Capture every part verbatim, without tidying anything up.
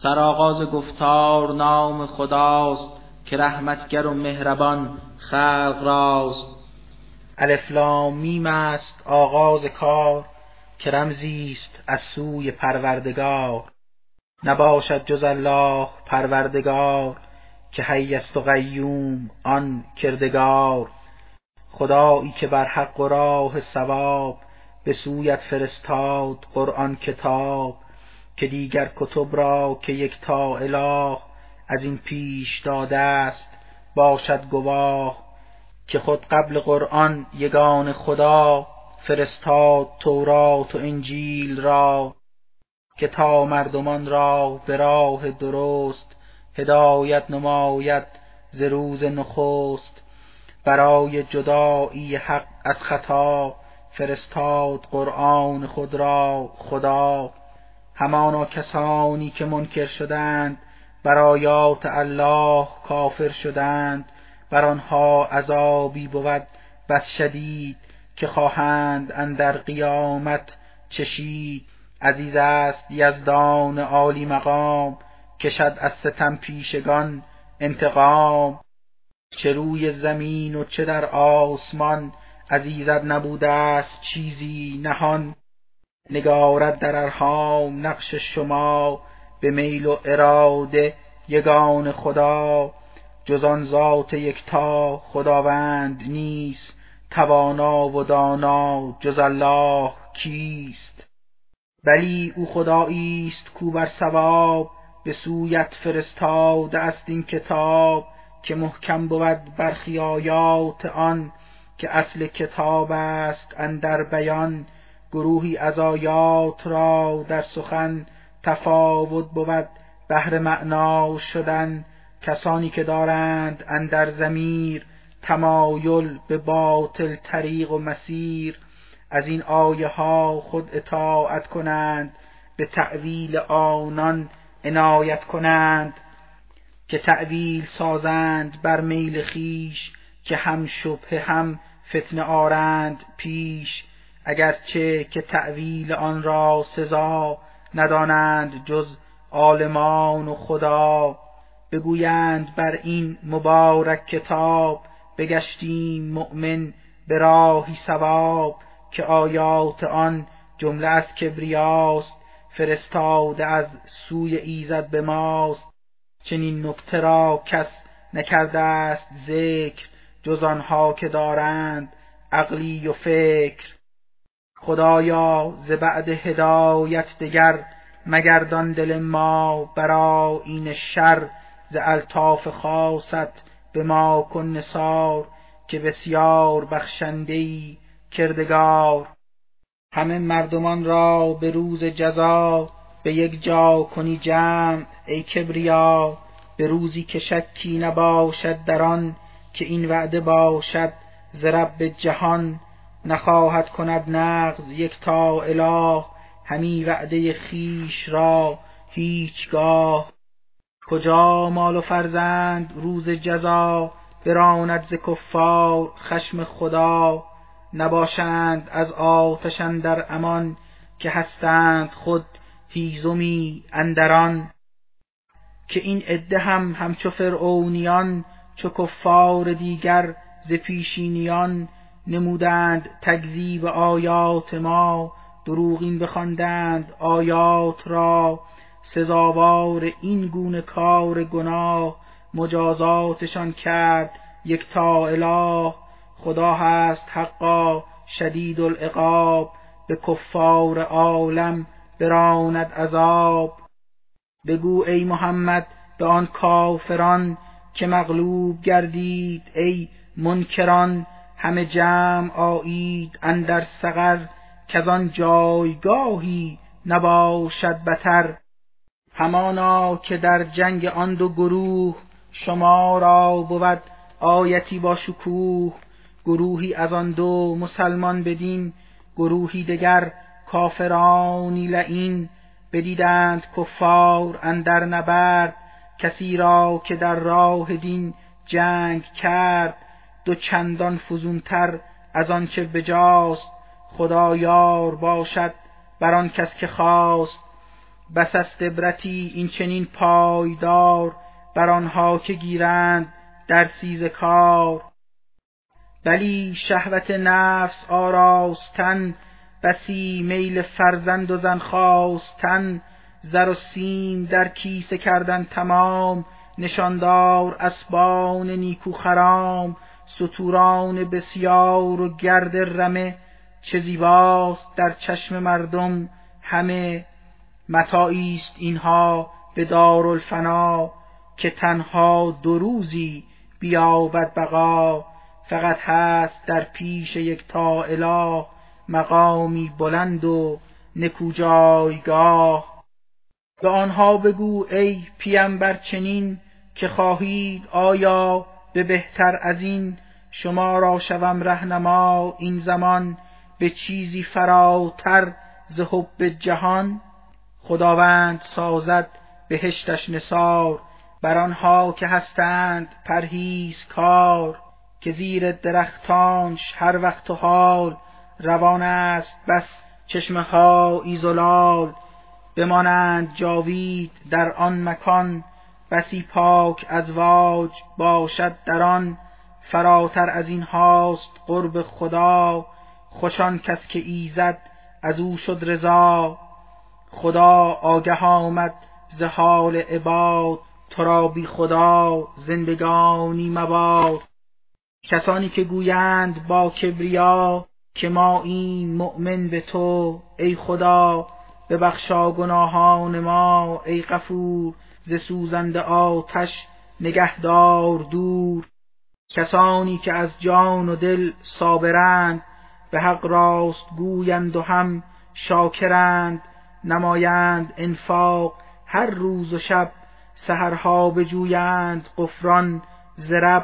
سرآغاز گفتار نام خداست، که رحمتگر و مهربان خلق راست. الف لام میم است آغاز کار، که رمزی است از سوی پروردگار. نباشد جز الله پروردگار، که حی است و قیوم آن کردگار. خدایی که بر حق و راه صواب، به سویت فرستاد قرآن کتاب. که دیگر کتب را که یکتا اله، از این پیش داده است باشد گواه. که خود قبل قرآن یگان خدا، فرستاد تورات و انجیل را. که تا مردمان را به راه درست، هدایت نماید ز روز نخست. برای جدایی حق از خطا، فرستاد قرآن خود را خدا. همانا کسانی که منکر شدند، بر آیات الله کافر شدند. بر آنها عذابی بود بس شدید، که خواهند اندر قیامت چشید. عزیز است یزدان عالی مقام، کشد از ستم پیشگان انتقام. چه روی زمین و چه در آسمان، از ایزد نبوده است چیزی نهان. نگارد در ارحام نقش شما، به میل و اراده یگان خدا. جز آن ذات یکتا خداوند نیست، توانا و دانا جز الله کیست. بلی او خدایی است کو بر صواب، به سویت فرستاده است این کتاب. که محکم بود برخی آیات آن، که اصل کتاب است اندر بیان. گروهی از آیات را در سخن، تفاوت بود بهر معنا شدن. کسانی که دارند اندر ضمیر، تمایل به باطل طریق و مسیر. از این آیه ها خود اطاعت کنند، به تأویل آنان عنایت کنند. که تأویل سازند بر میل خیش، که هم شبهه هم فتنه آرند پیش. اگرچه که تأویل آن را سزا، ندانند جز عالمان و خدا. بگویند بر این مبارک کتاب، بگشتیم مؤمن به راهی صواب. که آیات آن جمله از کبریاست، فرستاده از سوی ایزد به ماست. چنین نکته را کس نکرده است ذکر، جز آنها که دارند عقلی و فکر. خدایا ز بعد هدایت دگر، مگردان دل ما بر آیین شر. ز الطاف خاصت به ما کن نثار، که بسیار بخشنده‌ای کردگار. همه مردمان را به روز جزا، به یک جا کنی جمع ای کبریا. به روزی که شکی نباشد در آن، که این وعده باشد ز رب جهان. نخواهد کند نقض یکتا اله، همی وعده خویش را هیچگاه. کجا مال و فرزند روز جزا، براند ز کفار خشم خدا. نباشند از آتش اندر امان، که هستند خود هیزمی اندران. که این عده هم همچو فرعونیان، چو کفار دیگر ز پیشینیان. نمودند تکذیب آیات ما، دروغین بخواندند آیات را. سزاوار این گونه کار گناه، مجازاتشان کرد یکتا اله. خدا هست حقا شدید العقاب، به کفار عالم براند عذاب. بگو ای محمد به آن کافران، که مغلوب گردید ای منکران. همه جمع آیید اندر سقر، کز آن جایگاهی نباشد بتر. همانا که در جنگ آن دو گروه، شما را بود آیتی با شکوه. گروهی از آن دو مسلمان بدین، گروهی دگر کافرانی لعین. بدیدند کفار اندر نبرد، کسی را که در راه دین جنگ کرد. دو چندان فزونتر از آنچه بجاست، خدا یار باشد بر آن کس که خواست. بس است عبرتی این چنین پایدار، بر آنها که گیرند در سیز کار. بلی شهوت نفس آراستن، بسی میل فرزند و زن خواستن. زر و سیم در کیسه کردن تمام، نشاندار اسبان نیکو خرام. ستوران بسیار و گرد رمه، چه زیباست در چشم مردم همه. متاعی است اینها به دارالفنا، که تنها دو روزی بیابد بقا. فقط هست در پیش یکتا اله، مقامی بلند و نکو جایگاه. به آنها بگو ای پیمبر چنین، که خواهید آیا به بهتر از این. شما را شوم رهنما این زمان، به چیزی فراتر ز حب جهان. خداوند سازد بهشتش نثار، بر آنها که هستند پرهیزکار. که زیر درختانش هر وقت و حال، روان است بس چشمه هایی زلال. بمانند جاوید در آن مکان، بسی پاک ازواج باشد در آن. فراتر از این هاست قرب خدا، خوش آن کس که ایزد از او شد رضا. خدا آگه آمد ز حال عباد، تو را بی خدا زندگانی مباد. کسانی که گویند با کبریا، که ما این مؤمن به تو ای خدا. ببخشا گناهان ما ای غفور، ز سوزنده آتش نگهدار دور. کسانی که از جان و دل صابرند، به حق راست گویند و هم شاکرند. نمایند انفاق هر روز و شب، سحرها بجویند غفران ز رب.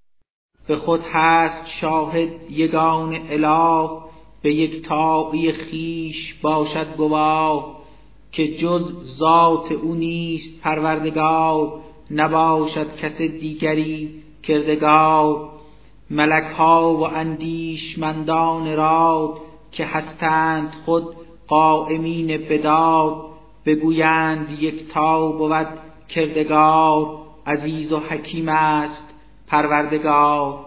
به خود هست شاهد یگان اله، به یکتایی خویش باشد گواه. که جز ذات او نیست پروردگار، نباشد کس دیگری کردگار. ملک ها و اندیشمندان راد، که هستند خود قائمین بداد. بگویند یکتا بود کردگار، عزیز و حکیم است پروردگار.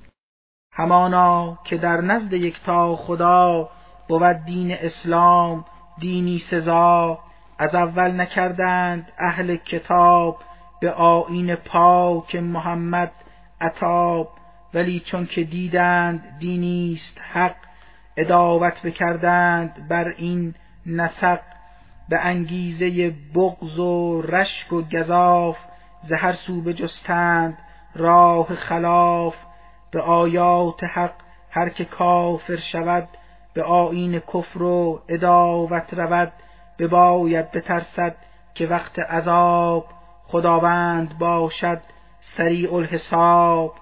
همانا که در نزد یکتا خدا، بود دین اسلام دینی سزا. از اول نکردند اهل کتاب، به آیین پاک محمد عتاب. ولی چون که دیدند دینیست حق، عداوت بکردند بر این نسق. به انگیزه بغض و رشک و گزاف، ز هر سو بجستند راه خلاف. به آیات حق هر که کافر شود، به آیین کفر و عداوت رود. بباید بترسد که وقت عذاب، خداوند باشد سریع الحساب.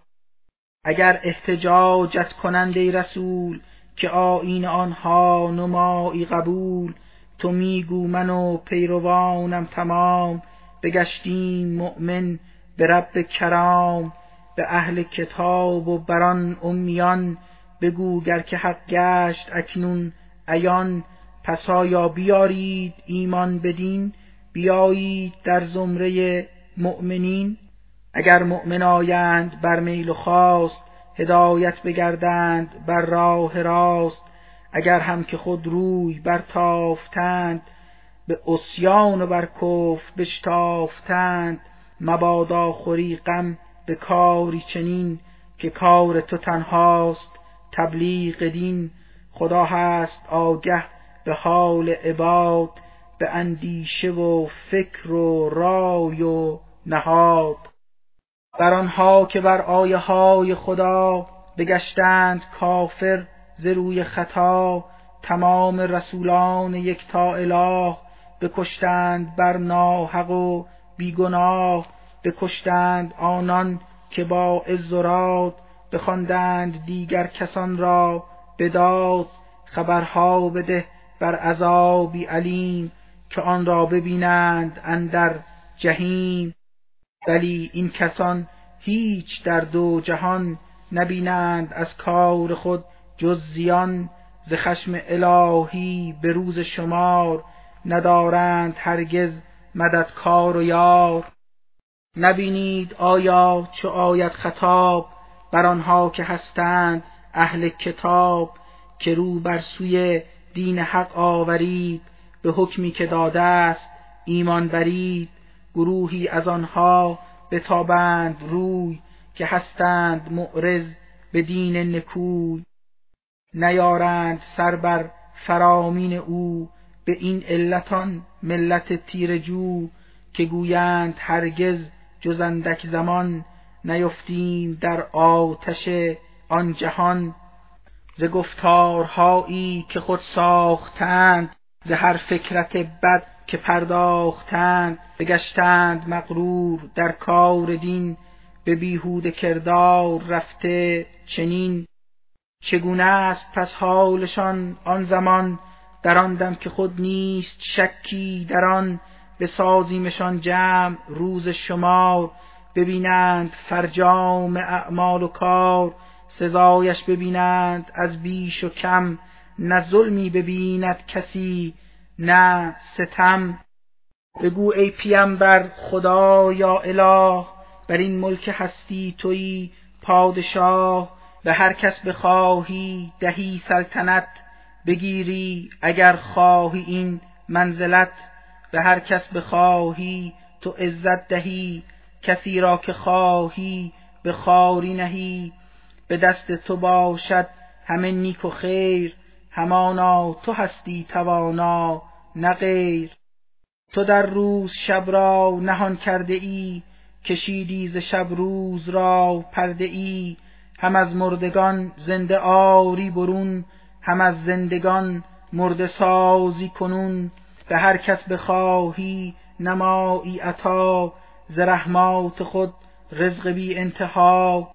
اگر احتجاجت کنند ای رسول، که آیین آنها نمایی قبول. تو میگو من و پیروانم تمام، بگشتیم مؤمن به رب کرام. به اهل کتاب و بران امیان، بگو گر که حق گشت اکنون عیان. پس آیا بیارید ایمان بدین، بیایید در زمره مؤمنین. اگر مؤمن آیند بر میل و خواست، هدایت بگردند بر راه راست. اگر هم که خود روی برتافتند، به عصیان و بر کفر بشتافتند. مبادا خوری غم به کاری چنین، که کار تو تنهاست تبلیغ دین. خدا هست آگه به حال عباد، به اندیشه و فکر و رای و نهاد. بر آنها که بر آیه های خدا، بگشتند کافر ز روی خطا. تمام رسولان یکتا اله، بکشتند بر ناحق و بیگناه. بکشتند آنان که با عز و راد، بخواندند دیگر کسان را بداد. خبرها بده بر عذابی علیم، که آن را ببینند اندر جحیم. ولی این کسان هیچ در دو جهان، نبینند از کار خود جز زیان. ز خشم الهی به روز شمار، ندارند هرگز مددکار و یار. نبینید آیا چو آید خطاب بر آنها که هستند اهل کتاب، که رو بر سوی دین حق آورید، به حکمی که داده است ایمان برید. گروهی از آنها بتابند روی، که هستند معرض به دین نکوی. نیارند سر بر فرامین او، به این علتان ملت تیره جو. که گویند هرگز جز اندک زمان، نیفتیم در آتش آن جهان. ز گفتارهایی که خود ساختند، ز هر فکرت بد که پرداختند. بگشتند مغرور در کار دین، به بیهوده کردار رفته چنین. چگونه است پس حالشان آن زمان، در آن دم که خود نیست شکی در آن. بسازیمشان جمع روز شمار، ببینند فرجام اعمال و کار. سزایش ببینند از بیش و کم، نه ظلمی ببیند کسی نه ستم. بگو ای پیمبر خدا یا اله، بر این ملک هستی تویی پادشاه. به هر کس بخواهی دهی سلطنت، بگیری اگر خواهی این منزلت. به هر کس بخواهی تو عزت دهی، کسی را که خواهی به خواری نهی. به دست تو باشد همه نیک و خیر، همانا تو هستی توانا نه غیر. تو در روز شب را نهان کرده ای، کشیدی ز شب روز را پرده ای. هم از مردگان زنده آری برون، هم از زندگان مرده سازی کنون. به هر کس بخواهی نمایی عطا، ز رحمات خود رزق بی انتها.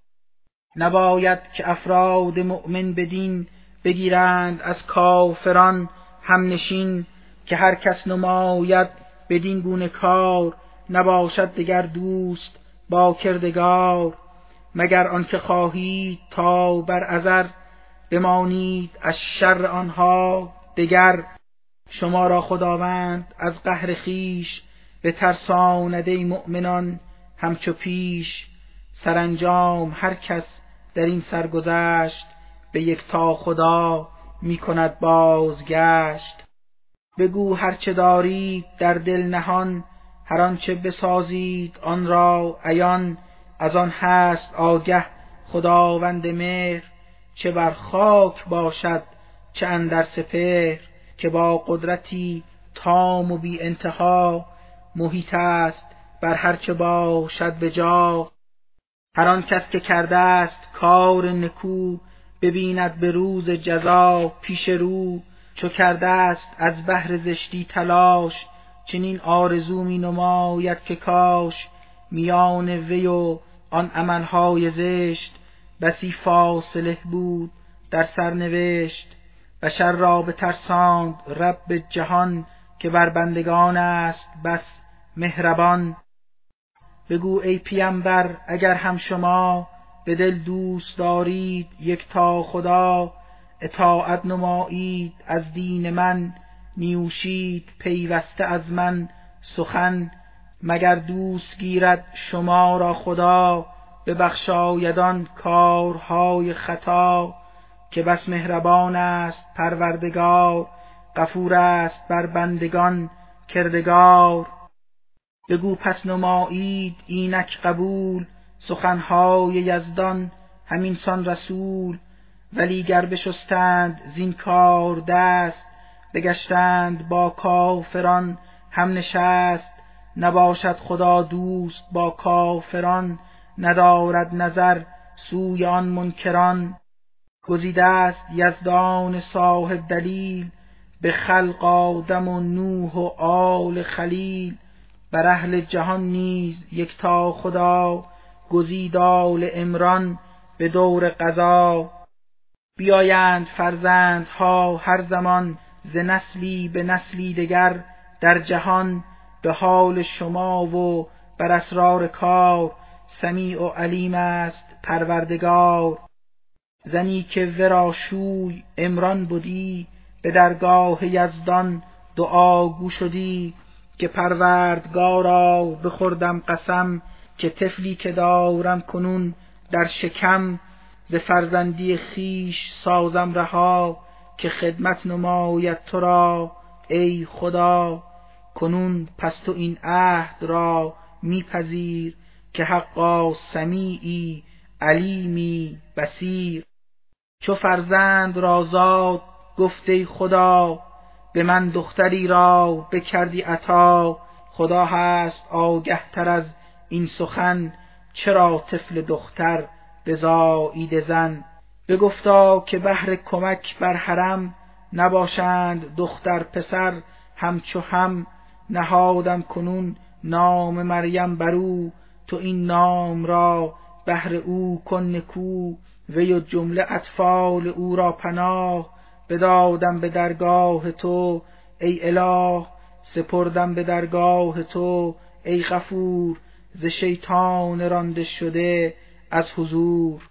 نباید که افراد مؤمن بدین، بگیرند از کافران هم نشین. که هر کس نماید بدین گونه کار، نباشد دگر دوست با کردگار. مگر آنکه خواهید تا بر اثر، بمانید از شر آنها دگر. شما را خداوند از قهر خویش، به ترساند ای مؤمنان همچو پیش. سرانجام هر کس در این سرگذشت، به یکتا خدا می کند بازگشت. بگو هرچه دارید در دل نهان، هر آنچه بسازید آن را عیان. از آن هست آگه خداوند مهر، چه بر خاک باشد چه اندر سپهر. که با قدرتی تام و بی انتها، محیط است بر هرچه باشد به جا. هر آن کس که کرده است کار نکو، ببیند به روز جزا پیش رو. چو کرده است از بهر زشتی تلاش، چنین آرزو می نماید که کاش. میان وی و آن عملهای زشت، بسی فاصله بود در سرنوشت. بشر را بترساند رب جهان، که بر بندگان است بس مهربان. بگو ای پیمبر اگر هم شما، به دل دوست دارید یکتا خدا. اطاعت نمایید از دین من، نیوشید پیوسته از من سخن. مگر دوست گیرد شما را خدا، ببخشاید آن کارهای خطا. که بس مهربان است پروردگار، غفور است بر بندگان کردگار. بگو پس نمایید اینک قبول، سخنهای یزدان همین سان رسول. ولی گر بشستند زین کار دست، بگشتند با کافران هم نشست. نباشد خدا دوست با کافران، ندارد نظر سوی آن منکران. گزیده است یزدان صاحب دلیل، به خلق آدم و نوح و آل خلیل. بر اهل جهان نیز یکتا خدا، گزید آل عمران به دور قضا. بیایند فرزندها هر زمان، ز نسلی به نسلی دگر در جهان. به حال شما و بر اسرار کار، سمیع و علیم است پروردگار. زنی که ورا شوی عمران بودی، به درگاه یزدان دعاگو شدی که پروردگارا بخوردم قسم که طفلی که دارم کنون در شکم ز فرزندی خیش سازم رها که خدمت نماید تو را ای خدا. کنون پس تو این عهد را میپذیر که حقا سمیعی علیمی بصیر. چو فرزند را زاد گفت ای خدا به من دختری را بکردی عطا. خدا هست آگه تر از این سخن چرا طفل دختر بزاییده زن. بگفتا که بهر کمک بر حرم نباشند دختر پسر همچو هم. نهادم کنون نام مریم برو تو این نام را بهر او کن نکو. وی و جمله اطفال او را پناه بدادم به درگاه تو ای اله. سپردم به درگاه تو ای غفور ز شیطان رانده شده از حضور.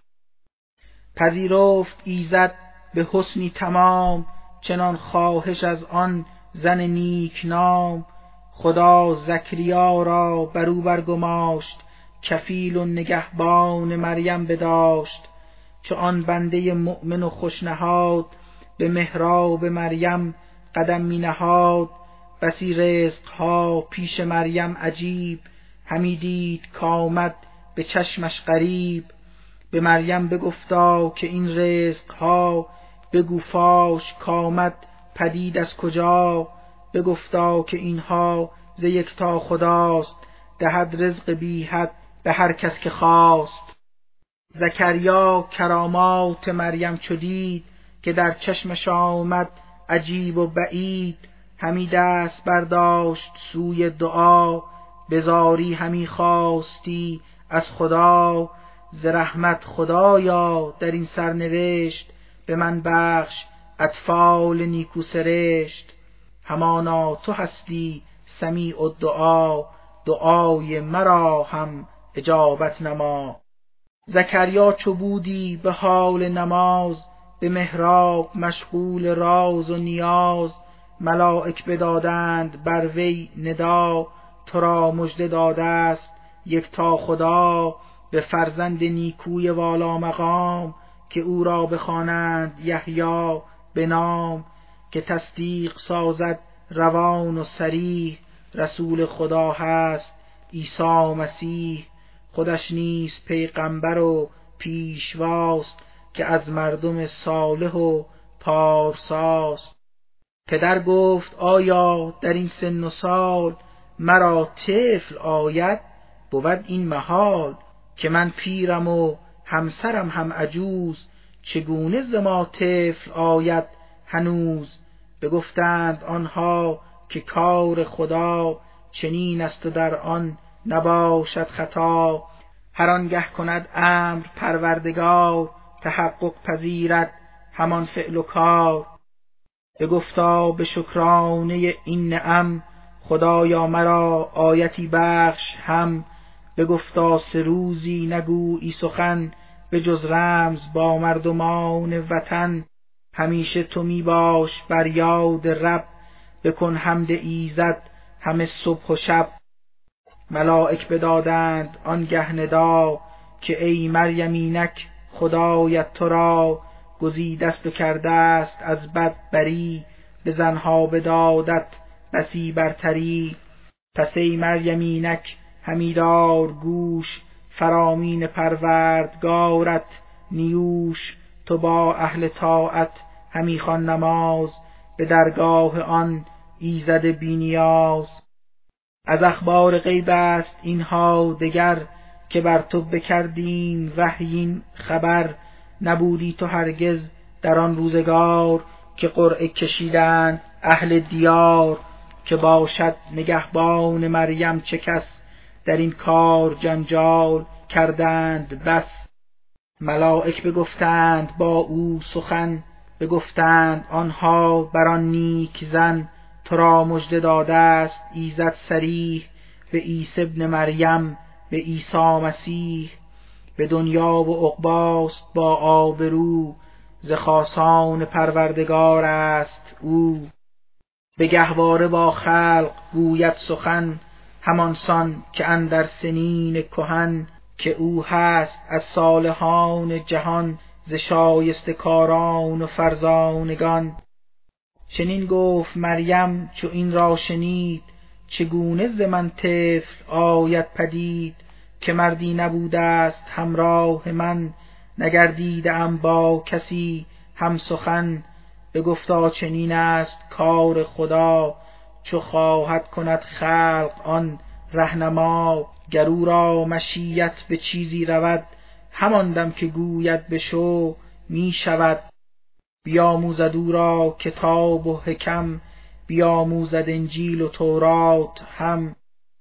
پذیرفت ایزد به حسنی تمام چنان خواهش از آن زن نیک نام. خدا زکریا را برو برگماشت کفیل و نگهبان مریم بداشت. چو آن بنده مؤمن و خوشنهاد به محراب مریم قدم می نهاد. بسی رزقها پیش مریم عجیب همی دید کآمد به چشمش غریب. به مریم بگفتا که این رزقها بگو فاش کآمد پدید از کجا. بگفتا که اینها ز یکتا خداست دهد رزق بی حد به هر کس که خواست. زکریا کرامات مریم چو دید که در چشمش آمد عجیب و بعید. همی دست برداشت سوی دعا به زاری همی خواستی از خدا. ز رحمت خدایا در این سرنوشت به من بخش اطفال نیکو سرشت. همانا تو هستی سمیع الدعا دعای مرا هم اجابت نما. زکریا چو بودی به حال نماز به محراب مشغول راز و نیاز. ملائک بدادند بر وی ندا تو را مژده داده است یکتا خدا. به فرزند نیکوی والا مقام که او را بخوانند یحیی به نام. که تصدیق سازد روان و صریح رسول خدا هست عیسی مسیح. خودش نیز پیغمبر و پیشواست که از مردم صالح و پارساست. پدر گفت آیا در این سن و سال مرا طفل آید؟ بود این محال که من پیرم و همسرم هم عجوز. چگونه ز ما طفل آید هنوز؟ بگفتند آنها که کار خدا چنین است و در آن نباشد خطا. هر آنگه کند امر پروردگار تحقق پذیرد همان فعل و کار. بگفتا به شکرانه این نعم خدایا مرا آیتی بخش هم. بگفتا سه روزی نگویی سخن به جز رمز با مردمان وطن. همیشه تو می باش بر یاد رب بکن حمد ایزد همه صبح و شب. ملائک بدادند آنگه ندا که ای مریم اینک خدایت تو را گزیدست و کرده است از بد بری. به زنها بدادت بسی برتری. پس ای مریم اینک همی دار گوش فرامین پروردگارت نیوش. تو با اهل طاعت همی خوان نماز به درگاه آن ایزد بی نیاز. از اخبار غیب است اینها دگر که بر تو بکردیم وحی این خبر. نبودی تو هرگز در آن روزگار که قرعه کشیدند اهل دیار. که باشد نگهبان مریم چه کس در این کار جنجال کردند بس. ملائک بگفتند با او سخن بگفتند آنها بر آن نیک زن. تو را مژده داده است ایزد صریح به عیسی ابن مریم به عیسی مسیح. به دنیا و عقباست با آبرو ز خاصان پروردگار است او. به گهواره با خلق گوید سخن، همانسان که اندر سنین کهن، که او هست از صالحان جهان، ز شایسته کاران و فرزانگان. چنین گفت مریم چو این را شنید، چگونه ز من طفل آید پدید، که مردی نبوده است همراه من، نگردیده ام با کسی هم سخن. بگفتا چنین است کار خدا، چو خواهد کند خلق آن رهنما. گر او را مشیت به چیزی رود، همان دم که گوید بشو می شود. بیاموزد او را کتاب و حکم، بیاموزد انجیل و تورات هم.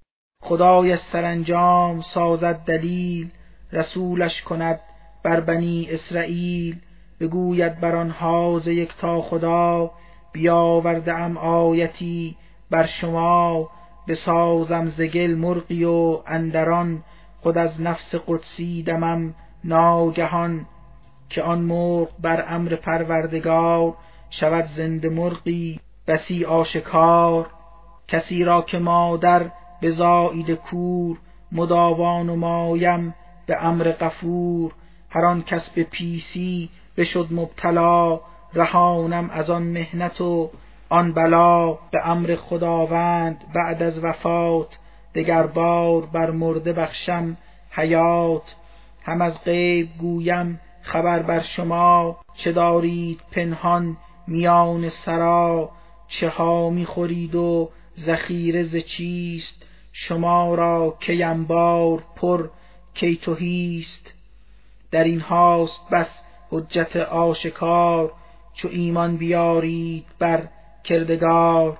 خدای سرانجام سازد دلیل، رسولش کند بر بنی اسرائیل. بگوید بر آنها ز یکتا خدا، بیاورده ام آیتی بر شما. بسازم ز گل مرغی و اندران، خود از نفس قدسی دمم ناگهان. که آن مرغ بر امر پروردگار، شود زنده مرغی بسی آشکار. کسی را که مادر بزایید کور، مداوا نمایم به امر غفور. هر آن کس به پیسی بشد مبتلا، رهانم از آن محنت و آن بلا. به امر خداوند بعد از وفات، دگر بار بر مرده بخشم حیات. هم از غیب گویم خبر بر شما، چه دارید پنهان میان سرا. چه ها می خورید و ذخیره ز چیست، شما را کی انبار پر کی تهیست. در این هاست بس حجت آشکار، چو ایمان بیارید بر کردگار.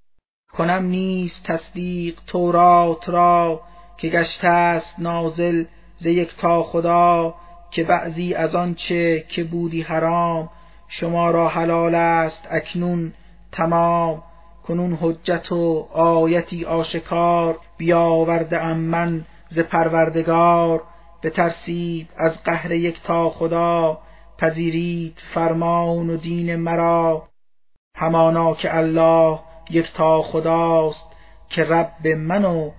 کنم نیز تصدیق تورات را، که گشته است نازل ز یکتا خدا. که بعضی از آنچه که بودی حرام، شما را حلال است اکنون تمام. کنون حجت و آیتی آشکار، بیاورده ام من ز پروردگار. بترسید از قهر یکتا خدا، پذیرید فرمان و دین مرا. همانا که الله یکتا خداست، که رب من و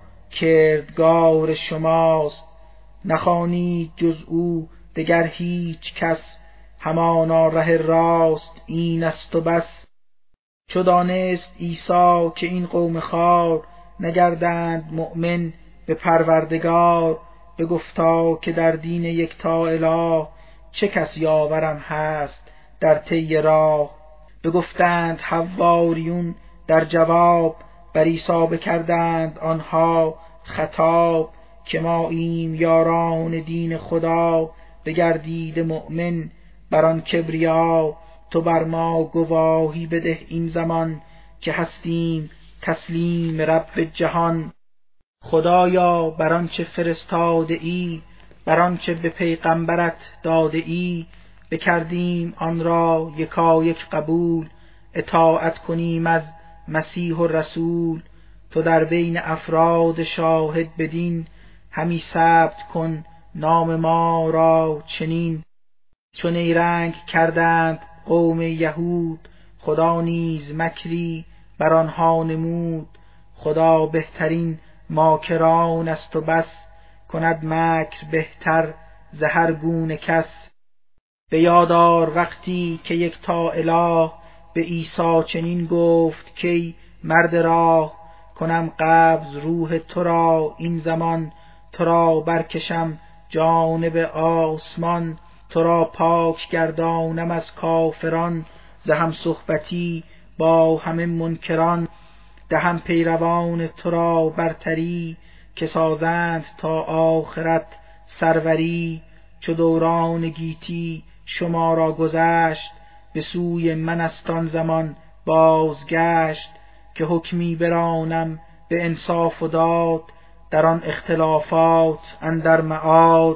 کردگار شماست. نخوانید جز او دگر هیچ کس، همانا ره راست این است و بس. چو دانست عیسی که این قوم خوار، نگردند مؤمن به پروردگار. بگفتا که در دین یکتا اله، چه کس یاورم هست در طی راه. بگفتند حواریون در جواب، بر عیسی بکردند آنها خطاب. که ما ایم یاران دین خدا، بگردید مؤمن بر آن کبریا. تو بر ما گواهی بده این زمان، که هستیم تسلیم رب جهان. خدایا بر آنچه فرستاده ای، بر آنچه به پیغمبرت داده ای، بکردیم آن را یکایک قبول. اطاعت کنیم از مسیح و رسول. تو در بین افراد شاهد بدین، همی ثبت کن نام ما را چنین. چو نیرنگ کردند قوم یهود، خدا نیز مکری بر آنها نمود. خدا بهترین ماکران است و بس، کند مکر بهتر ز هر گونه کس. به یاد آر وقتی که یکتا اله، به عیسی چنین گفت کای مرد راه. کنم قبض روح تو را این زمان، تو را برکشم جانب آسمان. تو را پاک گردانم از کافران، ز هم صحبتی با همه منکران. دهم پیروان تو را برتری، که سازند تا آخرت سروری. چو دوران گیتی شما را گذشت، به سوی من است آن زمان بازگشت. که حکمی برانم به انصاف و داد، در آن اختلافات اندر معاد.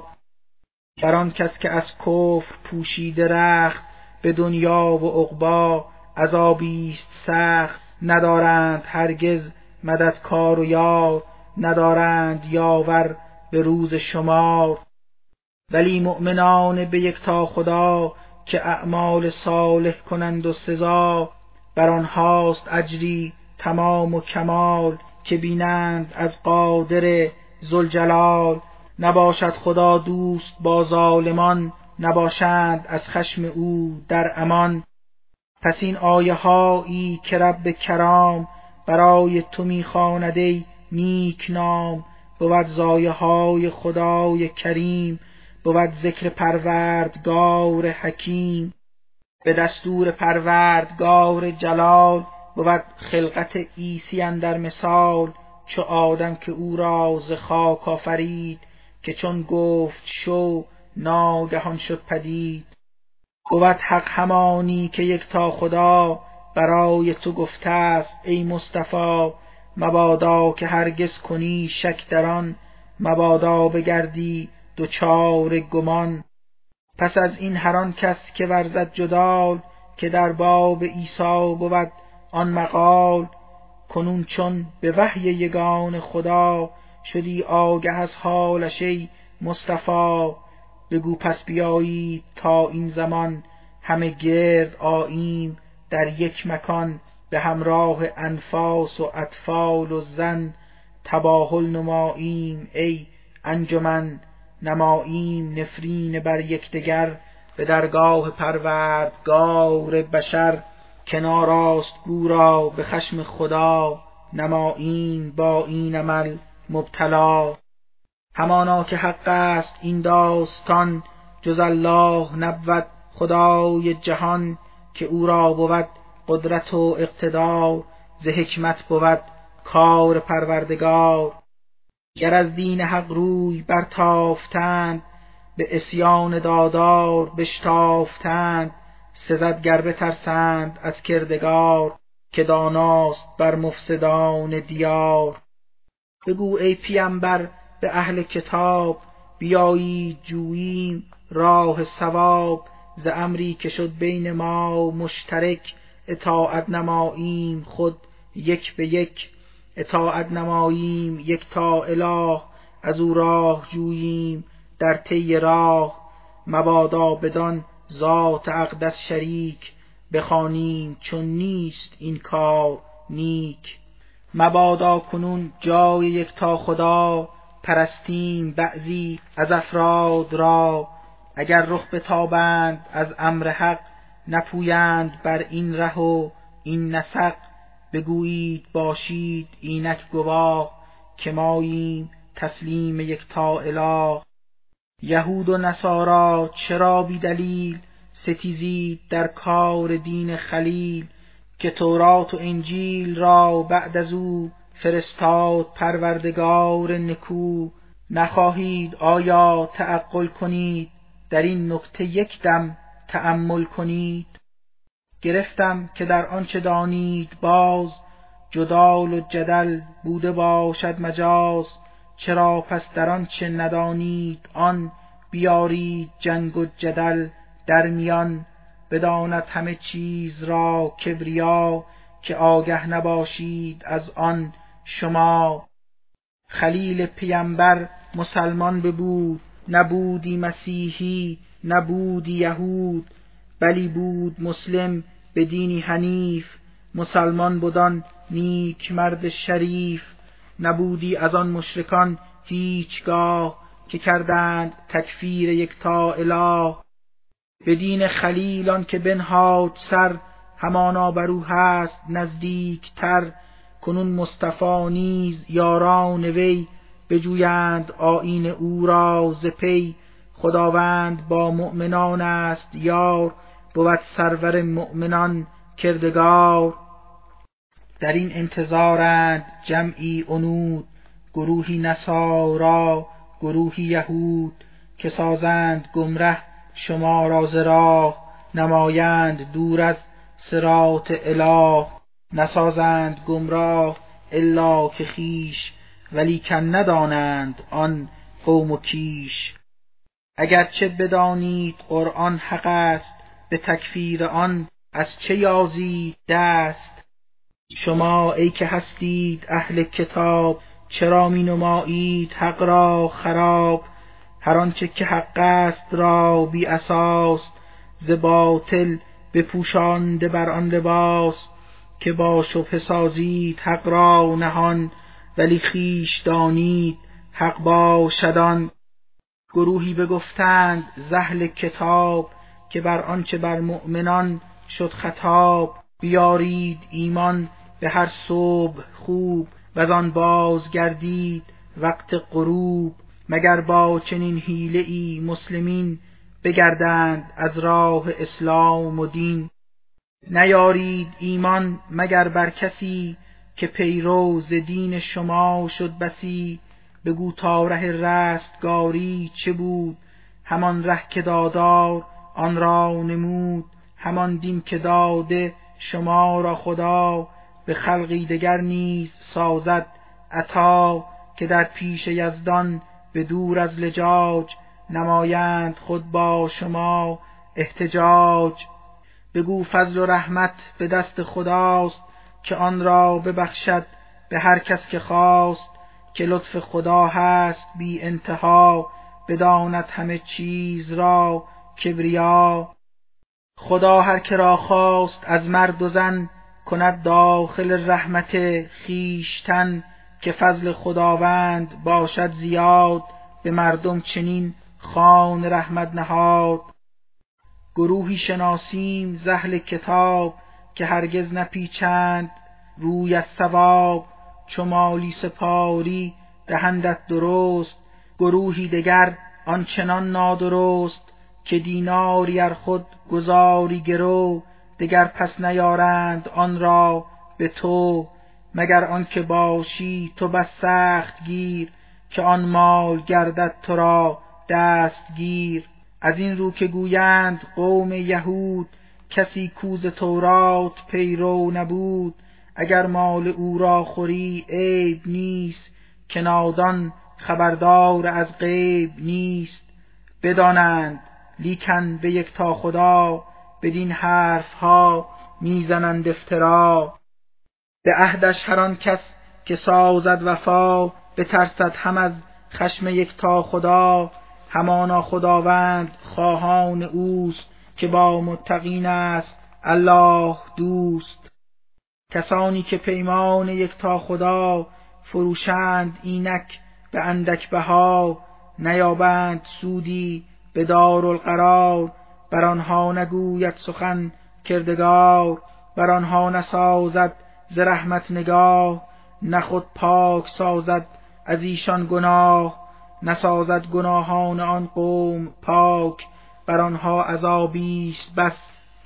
بر آن کس که از کفر پوشیده رخت، به دنیا و عقبی عذابیست سخت. ندارند هرگز مددکار و یار، ندارند یاور به روز شمار. ولی مؤمنان به یکتا خدا، که اعمال صالح کنند و سزا. بر آنهاست اجری تمام و کمال، که بینند از قادر ذوالجلال. نباشد خدا دوست با ظالمان، نباشند از خشم او در امان. پس این آیه هایی که رب کرام، برای تو میخواند ای نیک نام. بود زایه های خدای کریم، بود ذکر پروردگار حکیم. به دستور پروردگار جلال، بود خلقت عیسی اندر مثال. چو آدم که او را ز خاک آفرید، که چون گفت شو ناگهان شد پدید. بود حق همانی که یکتا خدا، برای تو گفته است ای مصطفی. مبادا که هرگز کنی شک در آن، مبادا بگردی دچار گمان. پس از این هر آن کس که ورزد جدال، که در باب عیسی بود آن مقال. کنون چون به وحی یگان خدا، شدی آگه از حالش ای مصطفی. بگو پس بیایید تا این زمان، همه گرد آییم در یک مکان. به همراه انفاس و اطفال و زن، تباهل نماییم ای انجمن. نماییم نفرین بر یکدیگر، به درگاه پروردگار بشر. کنار است گو را به خشم خدا، نماییم با این عمل مبتلا. همانا که حق است این داستان، جز الله نبود خدای جهان. که او را بود قدرت و اقتدار، ز حکمت بود کار پروردگار. گر از دین حق روی برتافتند، به عصیان دادار بشتافتند. سزد گر بترسند از کردگار، که داناست بر مفسدان دیار. بگو ای پیمبر به اهل کتاب، بیایید جوییم راه صواب. ز امری که شد بین ما مشترک، اطاعت نماییم خود یک به یک. اطاعت نماییم یکتا اله، از او راه جوییم در طی راه. مبادا بدان ذات اقدس شریک، بخوانیم چون نیست این کار نیک. مبادا کنون جای یکتا خدا، پرستیم بعضی از افراد را. اگر رخ بتابند از امر حق، نپویند بر این ره و این نسق. بگویید باشید اینک گواه، که ماییم تسلیم یکتا اله. یهود و نصارا چرا بی دلیل، ستیزید در کار دین خلیل. که تورات و انجیل را بعد از او، فرستاد پروردگار نکو. نخواهید آیا تعقل کنید، در این نکته یک دم تأمل کنید. گرفتم که در آنچه دانید باز، جدال و جدل بوده باشد مجاز. چرا پس در آنچه ندانید آن، بیارید جنگ و جدل در میان. بداند همه چیز را کبریا، که آگه نباشید از آن شما. خلیل پیمبر مسلمان ببود، نبودی مسیحی نبودی یهود. بلی بود مسلم به دینی حنیف، مسلمان بدان نیک مرد شریف. نبودی از آن مشرکان هیچگاه، که کردند تکفیر یکتا اله. به دین خلیل آن که بنهاد سر، همانا بر او هست نزدیک تر. کنون مصطفی نیز یاران وی، بجویند آیین او را ز پی. خداوند با مؤمنان است یار، بود سرور مؤمنان کردگار. در این انتظارند جمعی عنود، گروهی نصارا گروهی یهود. که سازند گمره شما را ز راه، نمایند دور از صراط اله. نسازند گمراه الا که خویش، ولیکن ندانند آن قوم و کیش. اگرچه بدانید قرآن حق است، به تکفیر آن از چه یازید دست. شما ای که هستید اهل کتاب، چرا می نمایید حق را خراب. هر آنچه که حق است را بی اساس، ز باطل بپوشانده بر آن لباس. که با شبهه سازید حق را نهان، ولی خویش دانید حق باشدان. گروهی بگفتند ز اهل کتاب، که بر آنچه بر مؤمنان شد خطاب. بیارید ایمان به هر صبح خوب، وزان باز گردید وقت غروب. مگر با چنین حیله ای مسلمین، بگردند از راه اسلام و دین. نیارید ایمان مگر بر کسی، که پیرو ز دین شما شد بسی. بگو تا ره رستگاری چه بود، همان ره که دادار آن را نمود. همان دین که داده شما را خدا، به خلقی دگر نیز سازد عطا. که در پیش یزدان به دور از لجاج، نمایند خود با شما احتجاج. بگو فضل و رحمت به دست خداست، که آن را ببخشد به هر کس که خواست. که لطف خدا هست بی انتها، بداند همه چیز را کبریا. خدا هر که را خواست از مرد و زن، کند داخل رحمت خویشتن. که فضل خداوند باشد زیاد، به مردم چنین خوان رحمت نهاد. گروهی شناسیم ز اهل کتاب، که هرگز نپیچند روی از صواب. چو مالی سپاری دهندت درست، گروهی دگر آنچنان نادرست. که دیناری ار خود گزاری گرو، دگر پس نیارند آن را به تو. مگر آنکه باشی تو بس سخت گیر، که آن مال گردد تو را دستگیر. از این رو که گویند قوم یهود، کسی کو ز تورات پیرو نبود. اگر مال او را خوری عیب نیست، که نادان خبردار از غیب نیست. بدانند لیکن به یکتا خدا، بدین حرف ها میزنند افترا. به عهدش هر آن کس که سازد وفا، بترسد هم از خشم یکتا خدا. همانا خداوند خواهان اوست، که با متقین است الله دوست. کسانی که پیمان یکتا خدا، فروشند اینک به اندک بها. نیابند سودی به دارالقرار، بر آنها نگوید سخن کردگار. بر آنها نسازد ز رحمت نگاه، نه خود پاک سازد از ایشان گناه. نسازد گناهان آن قوم پاک، بر آنها عذابیست بس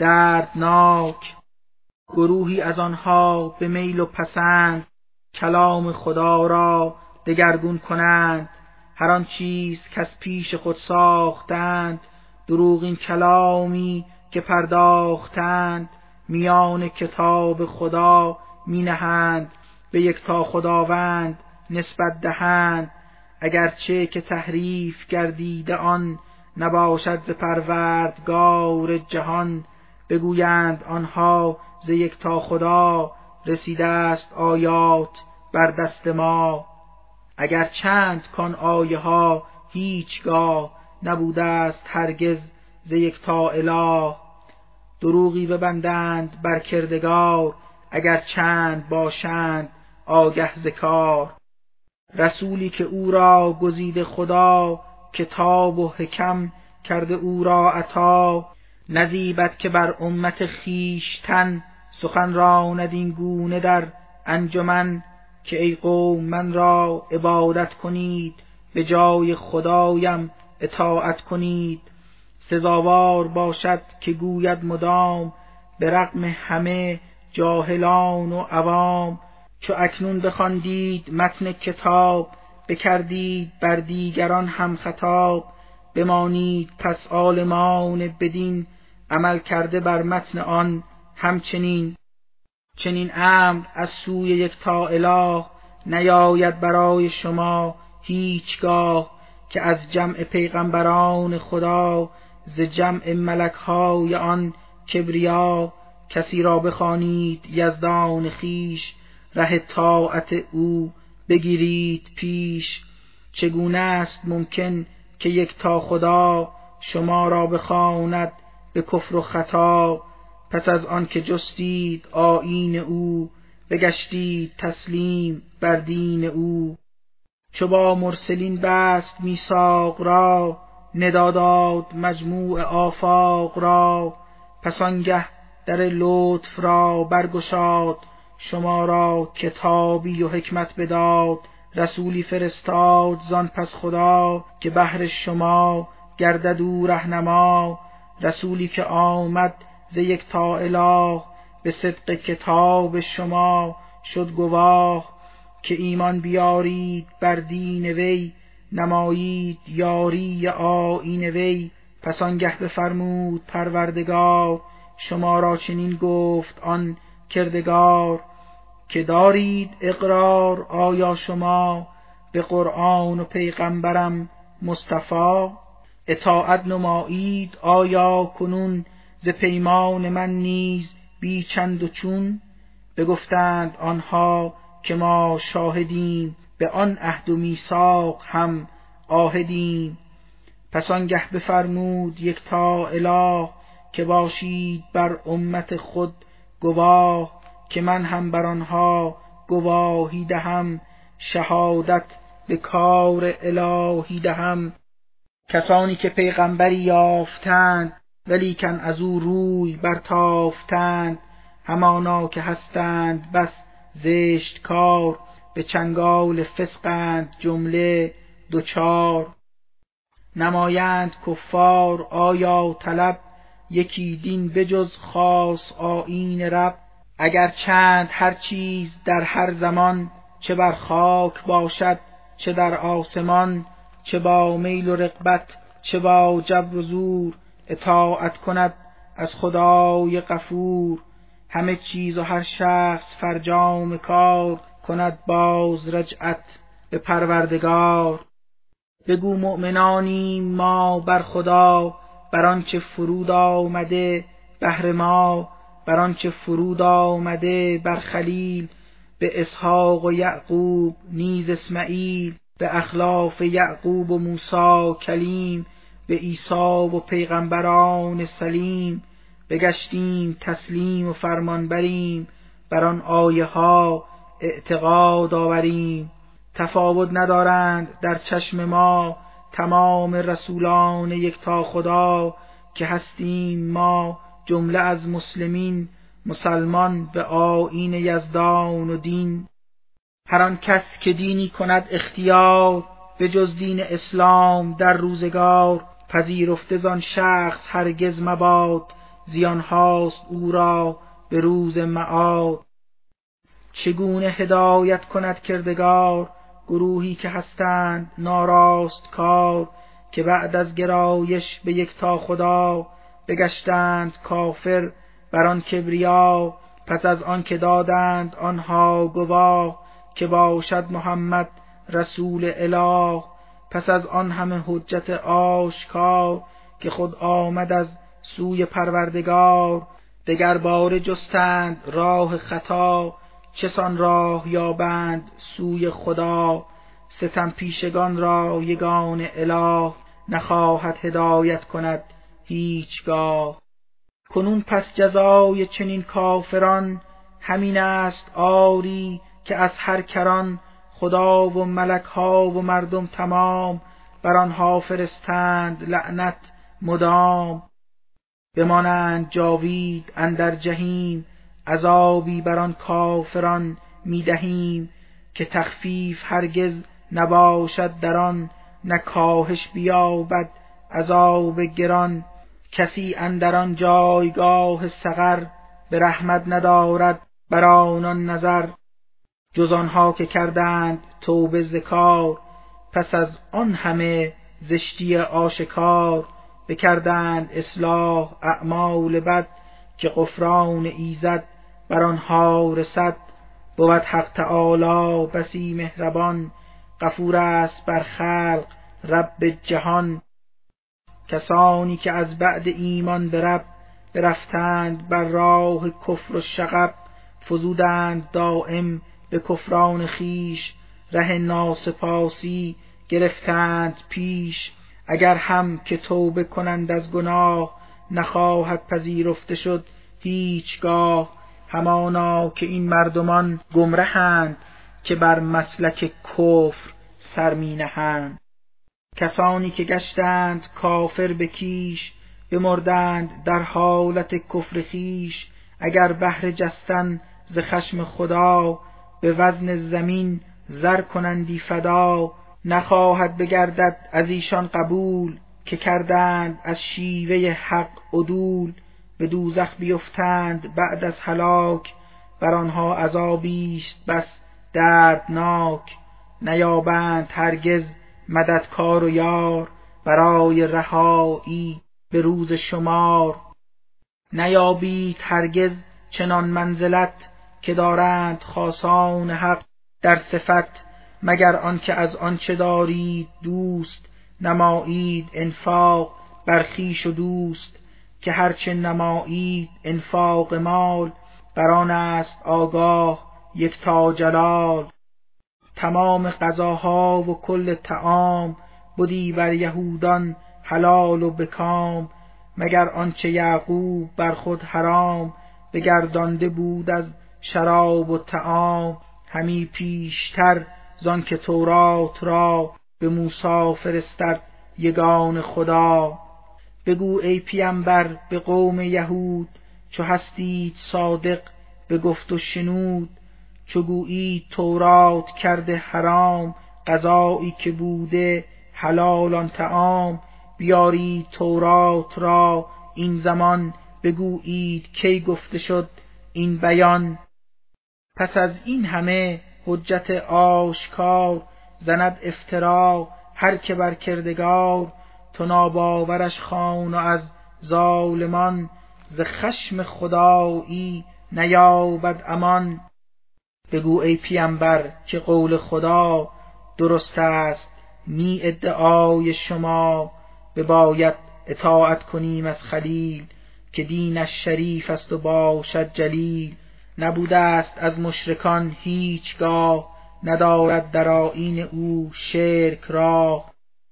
دردناک. گروهی از آنها به میل و پسند، کلام خدا را دگرگون کنند. هر آن چیز کز پیش خود ساختند، دروغین کلامی که پرداختند. میان کتاب خدا می نهند، به یکتا خداوند نسبت دهند. اگرچه که تحریف گردیده آن، نباشد ز پروردگار جهان. بگویند آنها ز یکتا خدا، رسیده است آیات بر دست ما. اگر چند کان آیه ها هیچگاه، نبوده است هرگز ز یکتا اله. دروغی ببندند بر کردگار، اگر چند باشند آگه ز کار. رسولی که او را گزیده خدا، کتاب و حکم کرده او را عطا. نزیبد که بر امت خویشتن، سخن راند این گونه در انجمن. که ای قوم من را عبادت کنید، به جای خدایم اطاعت کنید. سزاوار باشد که گوید مدام، به رغم همه جاهلان و عوام. چو اکنون بخواندید متن کتاب، بکردید بر دیگران هم خطاب. بمانید پس عالمان بدین، عمل کرده بر متن آن همچنین. چنین امر از سوی یکتا اله، نیاید برای شما هیچگاه. که از جمع پیغمبران خدا، ز جمع ملک های آن کبریا. کسی را بخوانید یزدان خویش، ره طاعت او بگیرید پیش. چگونه است ممکن که یکتا خدا، شما را بخواند به کفر و خطا. پس از آن که جستید آیین او، بگشتید تسلیم بر دین او. چو با مرسلین بست میثاق را، ندا داد مجموع آفاق را. پس آنگه در لطف را برگشاد، شما را کتابی و حکمت بداد. رسولی فرستاد زان پس خدا، که بهر شما گردد او رهنما. رسولی که آمد ز یکتا اله، به صدق کتاب شما شد گواه. که ایمان بیارید بر دین وی، نمایید یاری آیین وی. پس آنگه بفرمود پروردگار، شما را چنین گفت آن کردگار. که دارید اقرار آیا شما، به قرآن و پیغمبرم مصطفی. اطاعت نمایید آیا کنون، ز پیمان من نیز بی چند و چون. بگفتند آنها که ما شاهدیم، به آن عهد و میثاق هم عاهدیم. پس آنگه بفرمود یکتا اله، که باشید بر امت خود گواه. که من هم بر آنها گواهی دهم، شهادت به کار الهی دهم. کسانی که پیغمبری یافتند، ولیکن از او روی برتافتند. همانا که هستند بس زشت کار، به چنگال فسقند جمله دوچار. نمایند کفار آیا طلب، یکی دین بجز خاص آیین رب. اگر چند هر چیز در هر زمان، چه بر خاک باشد چه در آسمان. چه با میل و رغبت چه با جبر و زور، اطاعت کند از خدای غفور. همه چیز و هر شخص فرجام کار، کند باز رجعت به پروردگار. بگو مؤمنانیم ما بر خدا، بر آنچه فرود آمده بهر ما. بر آنچه فرود آمده بر خلیل، به اسحاق و یعقوب نیز اسماعیل. به اخلاف یعقوب و موسی کلیم، به عیسی و پیغمبران سلیم. بگشتیم تسلیم و فرمان بریم، بر آن آیه ها اعتقاد آوریم. تفاوت ندارند در چشم ما، تمام رسولان یکتا خدا. که هستیم ما جمله از مسلمین، مسلمان به آیین یزدان و دین. هر آن کس که دینی کند اختیار، به جز دین اسلام در روزگار. پذیرفته زان شخص هرگز مباد، زیان هاست او را به روز معاد. چگونه هدایت کند کردگار، گروهی که هستند ناراست کار. که بعد از گرایش به یکتا خدا، بگشتند کافر بر آن کبریا. پس از آن که دادند آنها گواه، که باشد محمد رسول اله. پس از آن همه حجت آشکار، که خود آمد از سوی پروردگار. دگر باره جستند راه خطا، چسان راه یابند سوی خدا. ستم پیشگان را یگان اله، نخواهد هدایت کند هیچگاه. کنون پس جزای چنین کافران، همین است آری که از هر کران. خدا و ملک ها و مردم تمام، بر آنها فرستند لعنت مدام. بمانند جاوید اندر جحیم، عذابی بر آن کافران میدهیم. که تخفیف هرگز نباشد در آن، نه کاهش بیابد عذاب گران. کسی اندر آن جایگاه سقر، به رحمت ندارد بر آنان نظر. جز آنها که کردند توبه ز کار، پس از آن همه زشتی آشکار. بکردند اصلاح اعمال بد، که غفران ایزد بر آنها رسد. بود حق تعالی بسی مهربان، غفور است بر خلق رب جهان. کسانی که از بعد ایمان به رب، برفتند بر راه کفر و شغب. فزودند دائم به کفران خیش، ره ناسپاسی گرفتند پیش. اگر هم که توبه کنند از گناه، نخواهد پذیرفته شد هیچگاه، همانا که این مردمان گمرهند که بر مسلک کفر سر می نهند. کسانی که گشتند کافر به کیش، بمردند در حالت کفر خیش. اگر بهر جستن ز خشم خدا، به وزن زمین زر کنندی فدا. نخواهد بگردد از ایشان قبول، که کردند از شیوه حق عدول. به دوزخ بیفتند بعد از هلاک، بر آنها عذابیست بس دردناک. نیابند هرگز مددکار و یار، برای رهایی به روز شمار. نیابید هرگز چنان منزلت، که دارند خاصان حق در صفت. مگر آنکه از آنچه دارید دوست، نمایید انفاق بر خویش و دوست. که هرچه نمایید انفاق مال، بر آن است آگاه یکتا جلال. تمام غذاها و کل طعام، بدی بر یهودان حلال و بکام. مگر آنچه یعقوب بر خود حرام، بگردانده بود از شراب و طعام. همی پیشتر زان که تورات را، به موسی فرستد یگان خدا. بگو ای پیمبر به قوم یهود، چو هستید صادق به گفت و شنود. چو گویید تورات کرده حرام، غذایی که بوده حلال آن طعام. بیارید تورات را این زمان، بگویید کی گفته شد این بیان. پس از این همه حجت آشکار، زند افترا هر که بر کردگار. تو ناباورش خوان و از ظالمان، ز خشم خدایی نیابد امان. بگو ای پیمبر که قول خدا درست است، نی ادعای شما. بباید اطاعت کنیم از خلیل، که دینش شریف است و باشد جلیل. نبوده است از مشرکان هیچگاه، ندارد در آیین او شرک راه.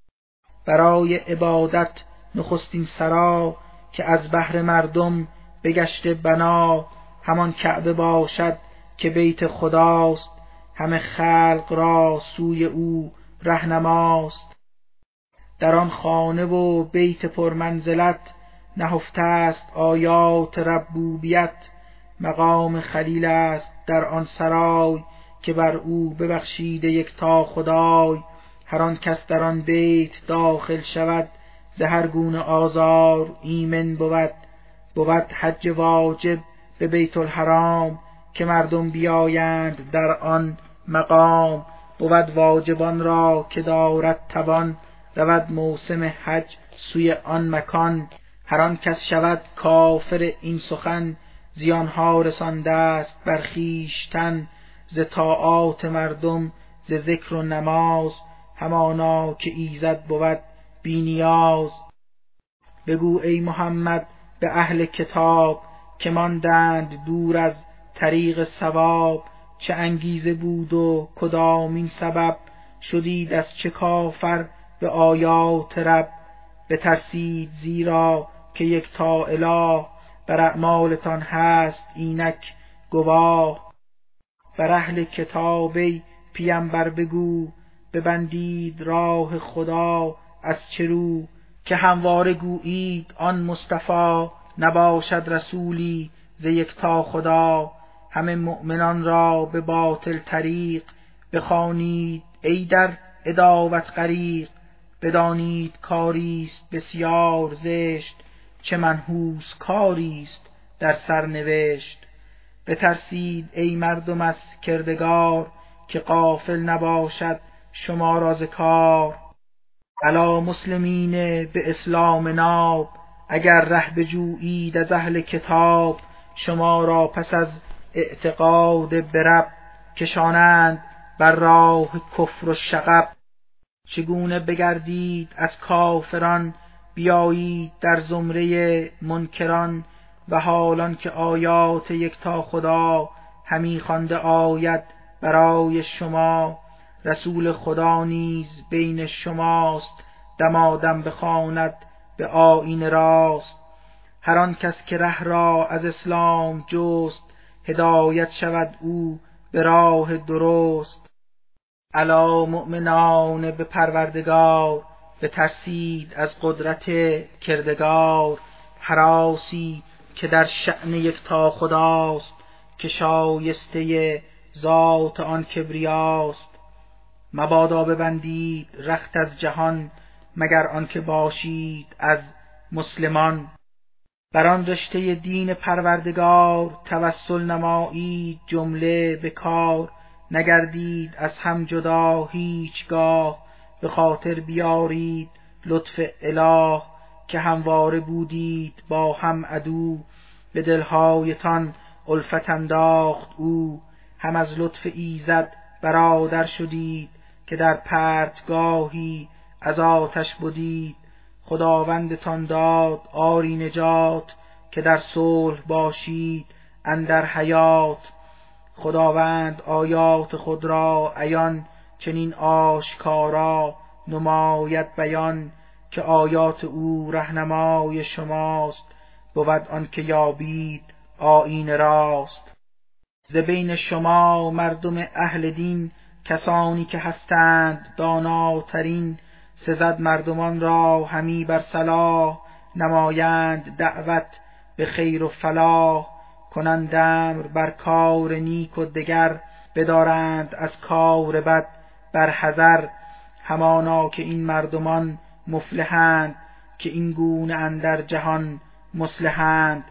برای عبادت نخستین سرا، که از بهر مردم بگشته بنا. همان کعبه باشد که بیت خداست، همه خلق را سوی او رهنماست. در آن خانه و بیت پرمنزلت، نهفته است آیات ربوبیت. مقام خلیل است در آن سرای، که بر او ببخشیده یکتا خدای. هر آن کس در آن بیت داخل شود، ز هر گونه آزار ایمن بود. بود حج واجب به بیت الحرام، که مردم بیایند در آن مقام. بود واجبان را که دارد توان، رود موسم حج سوی آن مکان. هر آن کس شود کافر این سخن، زیانها رسانده است بر خویشتن. ز طاعات مردم ز ذکر و نماز، همانا که ایزد بود بی نیاز. بگو ای محمد به اهل کتاب، که ماندند دور از طریق صواب. چه انگیزه بود و کدامین سبب، شدید از چه کافر به آیات رب. بترسید زیرا که یکتا اله، بر اعمالتان هست اینک گواه. بر اهل کتاب ای پیمبر بگو، ببندید راه خدا از چه رو. که همواره گویید آن مصطفی، نباشد رسولی ز یکتا خدا. همه مؤمنان را به باطل طریق، بخوانید ای در عداوت غریق. بدانید کاریست بسیار زشت، چه منحوس کاریست در سرنوشت. بترسید ای مردم از کردگار، که غافل نباشد شما را ز کار. الا مسلمین به اسلام ناب، اگر ره بجویید از اهل کتاب. شما را پس از اعتقاد به رب، کشانند بر راه کفر و شغب. چگونه بگردید از کافران، بیایید در زمره منکران. و حالان که آیات یکتا خدا، همی خوانده آید برای شما. رسول خدا نیز بین شماست، دمادم بخواند به آیین راست. هر آن کس که ره را از اسلام جست، هدایت شود او به راه درست. الا مؤمنان به پروردگار، بترسید از قدرت کردگار. هراسی که در شأن یکتا خداست، که شایسته ذات آن کبریاست. مبادا ببندید رخت از جهان، مگر آنکه باشید از مسلمان. بر آن رشته دین پروردگار، توسل نمایید جمله به کار. نگردید از هم جدا هیچگاه، به خاطر بیارید لطف اله. که همواره بودید با هم عدو، به دلهایتان الفت انداخت او. هم از لطف ایزد برادر شدید، که در پرتگاهی از آتش بدید. خداوندتان داد آری نجات، که در صلح باشید اندر حیات. خداوند آیات خود را عیان، چنین آشکارا نماید بیان. که آیات او رهنمای شماست، بود آن که یابید آیین راست. ز بین شما مردم اهل دین، کسانی که هستند داناترین. سزد مردمان را همی بر صلاح، نمایند دعوت به خیر و فلاح. کنند امر بر کار نیک و دگر، بدارند از کار بد بر حذر. همانا که این مردمان مفلحند، که این گونه اندر جهان مصلحند.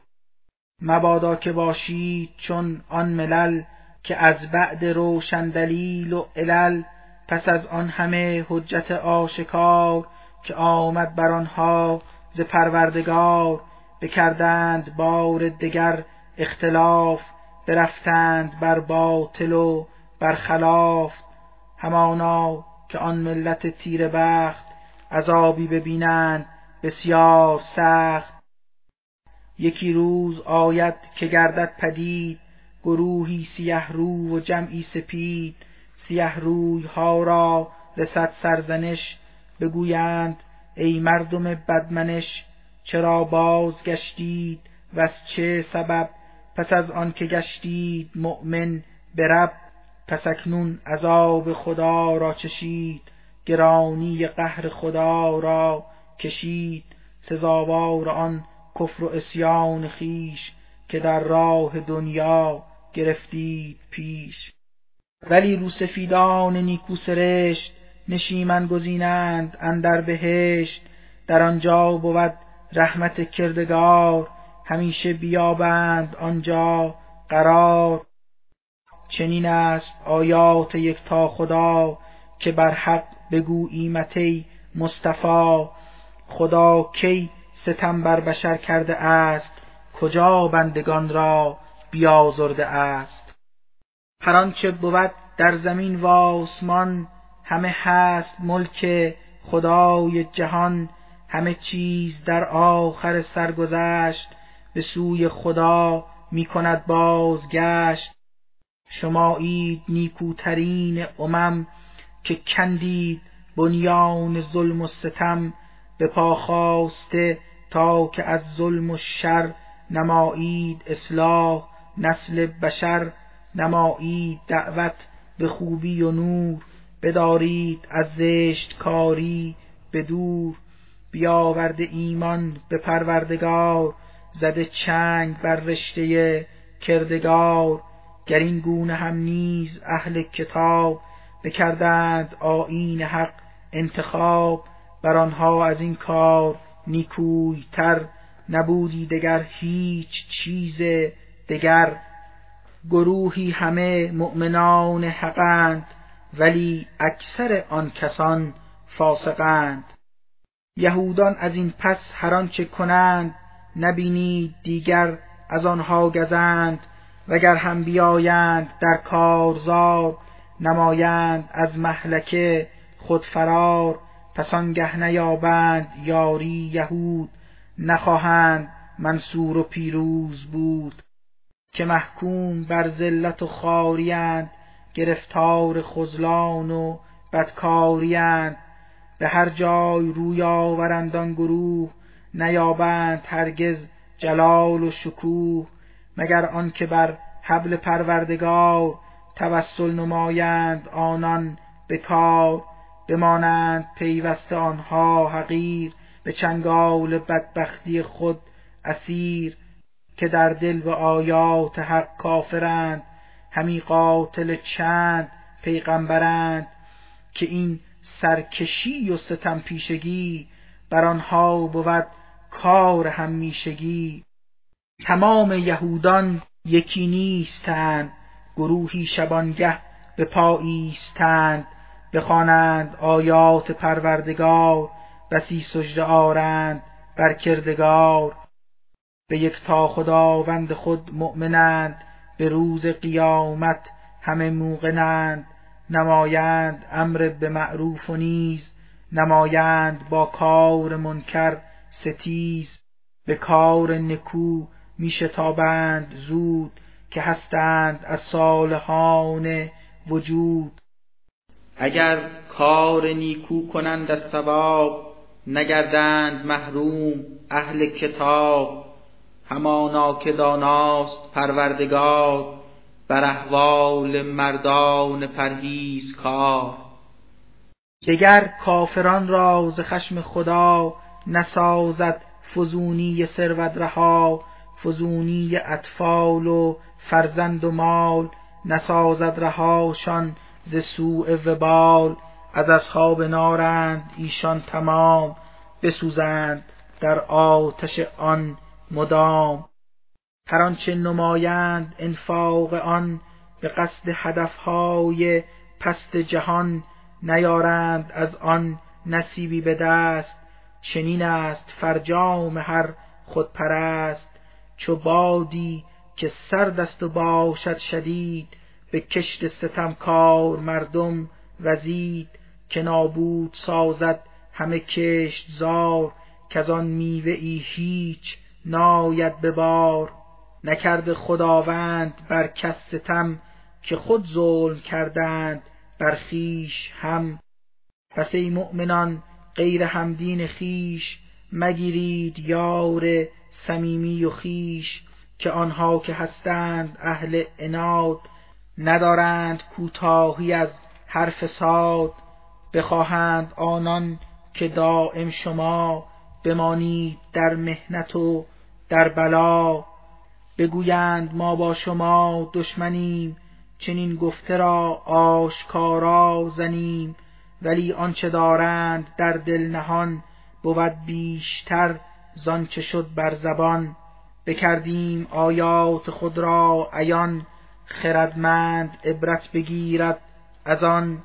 مبادا که باشید چون آن ملل، که از بعد روشن دلیل و علل. پس از آن همه حجت آشکار، که آمد بر آنها ز پروردگار. بکردند بار دگر اختلاف، برفتند بر باطل و بر خلاف. همانا که آن ملت تیره بخت، عذابی ببینند بسیار سخت. یکی روز آید که گردد پدید، گروهی سیه رو و جمعی سپید. سیه روی ها را رسد سرزنش، بگویند ای مردم بدمنش. چرا باز گشتید و از چه سبب، پس از آن که گشتید مؤمن به رب. پس اکنون عذاب خدا را چشید، گرانی قهر خدا را کشید. سزاوار آن کفر و عصیان خویش، که در راه دنیا گرفتید پیش. ولی روسفیدان نیکو سرشت، نشیمن گزینند اندر بهشت. در آنجا بود رحمت کردگار، همیشه بیابند آنجا قرار. چنین است آیات یکتا خدا، که بر حق بگوییمت ای مصطفی. خدا کی ستم بر بشر کرده است، کجا بندگان را بیازرده است. هر آنچه بود در زمین و آسمان، همه هست ملک خدای جهان. همه چیز در آخر سرگذشت، به سوی خدا می کند بازگشت. شمایید نیکوترین امم، که کندید بنیان ظلم و ستم. به پا خاسته تا که از ظلم و شر، نمایید اصلاح نسل بشر. نمایید دعوت به خوبی و نور، بدارید از زشت کاری به دور. بیاورده ایمان به پروردگار، زده چنگ بر رشته کردگار. گر این گونه هم نیز اهل کتاب، بکردند آیین حق انتخاب. بر آنها از این کار نیکوی تر، نبودی دگر هیچ چیز دگر. گروهی همه مؤمنان حقند، ولی اکثر آن کسان فاسقند. یهودان از این پس هر آنچه کنند، نبینید دیگر از آنها گزند. وگر هم بیایند در کارزار، نمایند از مهلکه خود فرار. پس آنگه نیابند یاری یهود، نخواهند منصور و پیروز بود. که محکوم بر ذلت و خواریند، گرفتار خذلان و بدکاریند. به هر جای روی آورند آن گروه، نیابند هرگز جلال و شکوه، مگر آن که بر حبل پروردگار توسل نمایند آنان به کار. بمانند پیوسته آنها حقیر، به چنگال بدبختی خود اسیر. که در دل به آیات حق کافرند، همی قاتل چند پیغمبرند. که این سرکشی و ستم پیشگی، بر آنها بود کار همیشگی. تمام یهودان یکی نیستند، گروهی شبانگه به پا ایستند. بخوانند آیات پروردگار، بسی سجده آرند بر کردگار. به یکتا خداوند خود مؤمنند، به روز قیامت همه موقنند. نمایند امر به معروف و نیز، نمایند با کار منکر ستیز. به کار نکو می شتابند زود، که هستند از صالحان وجود. اگر کار نیکو کنند از ثواب، نگردند محروم اهل کتاب. همانا که داناست پروردگار، بر احوال مردان پرهیزکار. دگر کافران را ز خشم خدا، نسازد فزونی ثروت رها. فزونی اطفال و فرزند و مال، نسازد رهاشان ز سوء وبال. از اصحاب نارند ایشان تمام، بسوزند در آتش آن مدام. هر آنچه نمایند انفاق آن، به قصد هدفهای پست جهان. نیارند از آن نصیبی به دست، چنین است فرجام هر خودپرست. چو بادی که سرد است و باشد شدید، به کشت ستمکار مردم وزید. که نابود سازد همه کشتزار، کز آن میوه ای هیچ ناید به بار. نکرده خداوند بر کس ستم، که خود ظلم کردند بر خویش هم. پس ای مؤمنان غیر همدین خویش، مگیرید یار صمیمی و خویش. که آنها که هستند اهل عناد، ندارند کوتاهی از هر فساد. بخواهند آنان که دایم شما، بمانید در محنت و در بلا. بگویند ما با شما دشمنیم، چنین گفته را آشکارا زنیم. ولی آنچه دارند در دل نهان، بود بیشتر زآنچه شد بر زبان. بکردیم آیات خود را عیان، خردمند عبرت بگیرد از آن.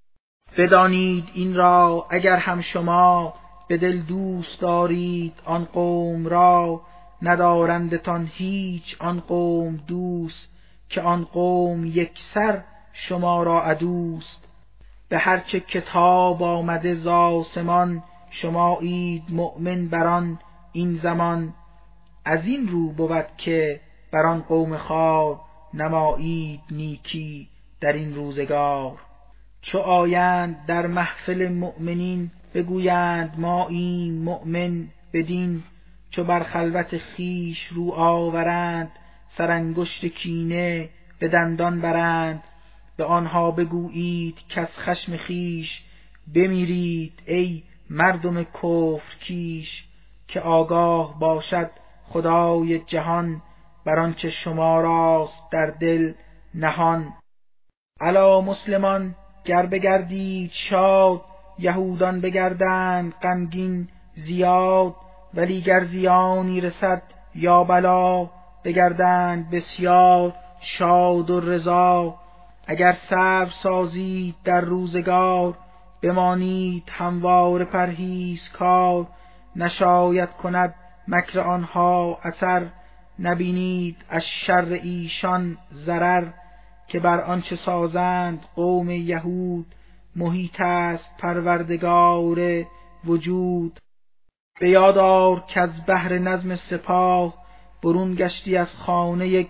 بدانید این را اگر هم شما، به دل دوست دارید آن قوم را. ندارندتان هیچ آن قوم دوست، که آن قوم یکسر شما را عدوست. به هرچه کتاب آمده ز آسمان، شمایید مؤمن بر آن این زمان. از این رو بود که بر آن قوم خوار، نمایید نیکی در این روزگار. چو آیند در محفل مؤمنین، بگویند ما این مؤمن بدین. چو بر خلوت خویش رو آورند، سرانگشت کینه به دندان برند. به آنها بگویید کز خشم خویش، بمیرید ای مردم کفر کیش. که آگاه باشد خدای جهان، بر آنچه شما راست در دل نهان. الا مسلمان گر بگردید شاد، یهودان بگردند غمگین زیاد. ولی گر زیانی رسد یا بلا، بگردند بسیار شاد و رضا. اگر صبر سازید در روزگار، بمانید همواره پرهیزکار. نشاید کند مکر آنها اثر، نبینید از شر ایشان ضرر. که بر آنچه سازند قوم یهود، محیط است پروردگار وجود. به یاد آر کز بهر نظم سپاه، برون گشتی از خانه یک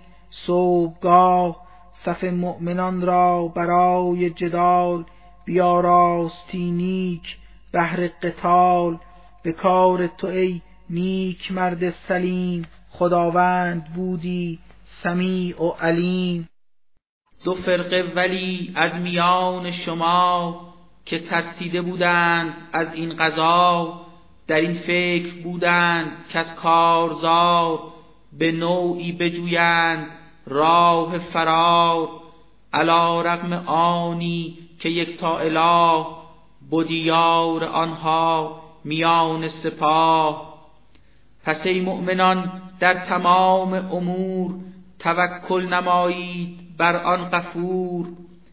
صبحگاه. صف مؤمنان را برای جدال، بیاراستی نیک بهر قتال. به کار تو ای نیک مرد سلیم خداوند بودی سمیع و علیم. دو فرقه ولی از میان شما که ترسیده بودند از این قضا، در این فکر بودند که از کارزار به نوعی بجویند راه فرار. علی رغم آنی که یکتا اله بودی یار آنها میان سپاه. پس ای مؤمنان در تمام امور توکل نمایید بر آن غفور.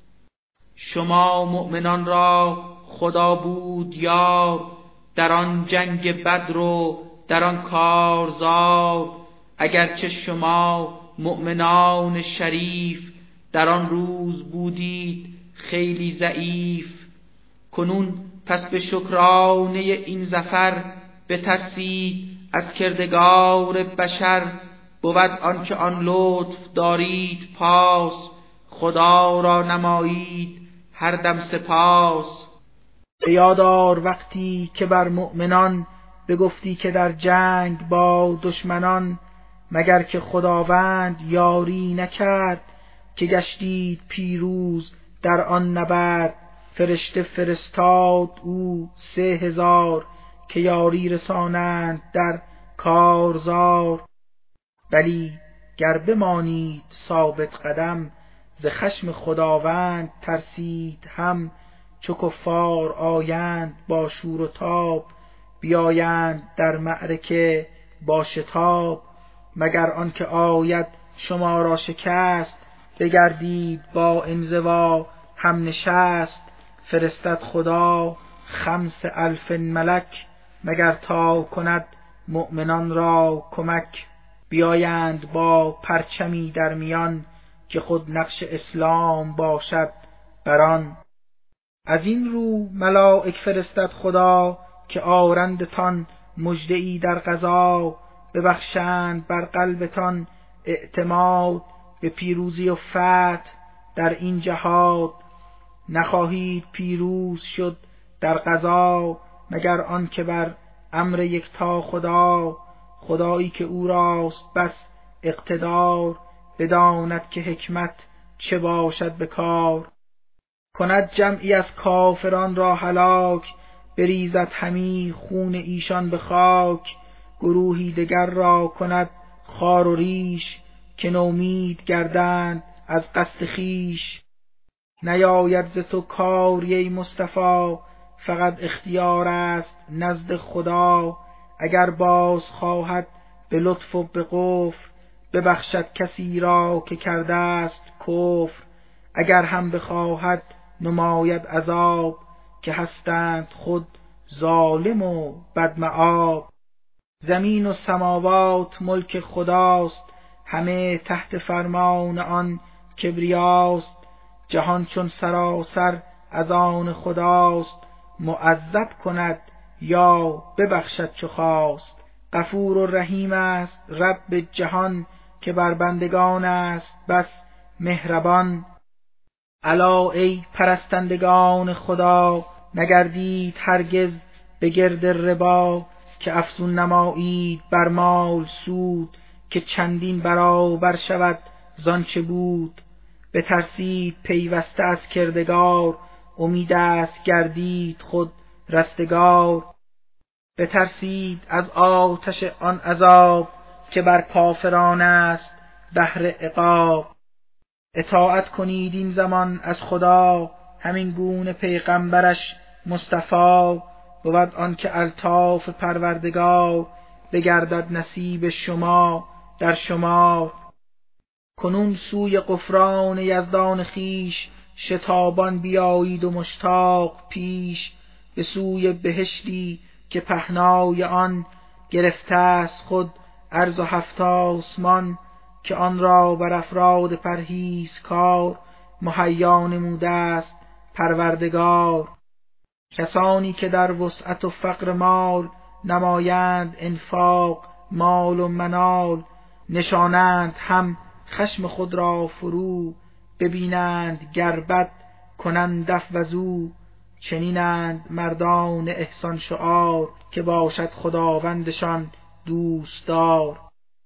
شما مؤمنان را خدا بود یار در آن جنگ بدر و در آن کارزار. اگرچه شما مؤمنان شریف در آن روز بودید خیلی ضعیف. کنون پس به شکرانه این ظفر بترسید از کردگار بشر. بود آنکه آن لطف دارید پاس، خدا را نمایید هر دم سپاس. به یاد آر وقتی که بر مؤمنان بگفتی که در جنگ با دشمنان، مگر که خداوند یاری نکرد که گشتید پیروز در آن نبرد. فرشته فرستاد او سه هزار که یاری رسانند در کارزار. ولی گر بمانید ثابت قدم ز خشم خداوند ترسید هم. چو کفار آیند با شور و تاب بیایند در معرکه با شتاب. مگر آنکه آید شما را شکست بگردید با انزوا هم نشست. فرستد خدا خمس الف ملک مگر تا کند مؤمنان را کمک. بیایند با پرچمی در میان که خود نقش اسلام باشد بران. از این رو ملائک فرستد خدا که آرندتان مژده ای در غزا. ببخشند بر قلبتان اعتماد به پیروزی و فتح در این جهاد. نخواهید پیروز شد در غزا مگر آن که بر امر یکتا خدا. خدایی که او راست بس اقتدار بداند که حکمت چه باشد به کار. کند جمعی از کافران را هلاک بریزد همی خون ایشان به خاک. گروهی دگر را کند خار و ریش که نومید گردند از قصد خیش. نیاید ز تو کاری ای مصطفی فقط اختیار است نزد خدا. اگر باز خواهد به لطف و به غفر ببخشد کسی را که کرده است کفر. اگر هم بخواهد نماید عذاب که هستند خود ظالم و بدمآب. زمین و سماوات ملک خداست همه تحت فرمان آن کبریاست. جهان چون سراسر از آن خداست معذب کند یا ببخشد چو خواست. غفور و رحیم است رب جهان که بر بندگان است بس مهربان. الا ای پرستندگان خدا نگردید هرگز به گرد ربا. که افزون نمایید بر مال سود که چندین برابر شود زانچه بود. بترسید پیوسته از کردگار امید است گردید خود رستگار. بترسید از آتش آن عذاب که بر کافران است بهر عقاب. اطاعت کنید این زمان از خدا همین گونه پیغمبرش مصطفی. بود آن که الطاف پروردگار بگردد نصیب شما در شمار. کنون سوی غفران یزدان خیش شتابان بیایید و مشتاق پیش. به سوی بهشتی که پهنای آن گرفته است خود عرض و هفت آسمان. که آن را بر افراد پرهیزکار مهیا نموده است پروردگار. کسانی که در وسعت و فقر مال نمایند انفاق مال و منال. نشانند هم خشم خود را فرو ببینند گر بد کنند دفع وزو. چنینند مردان احسان شعار که باشد خداوندشان دوستدار.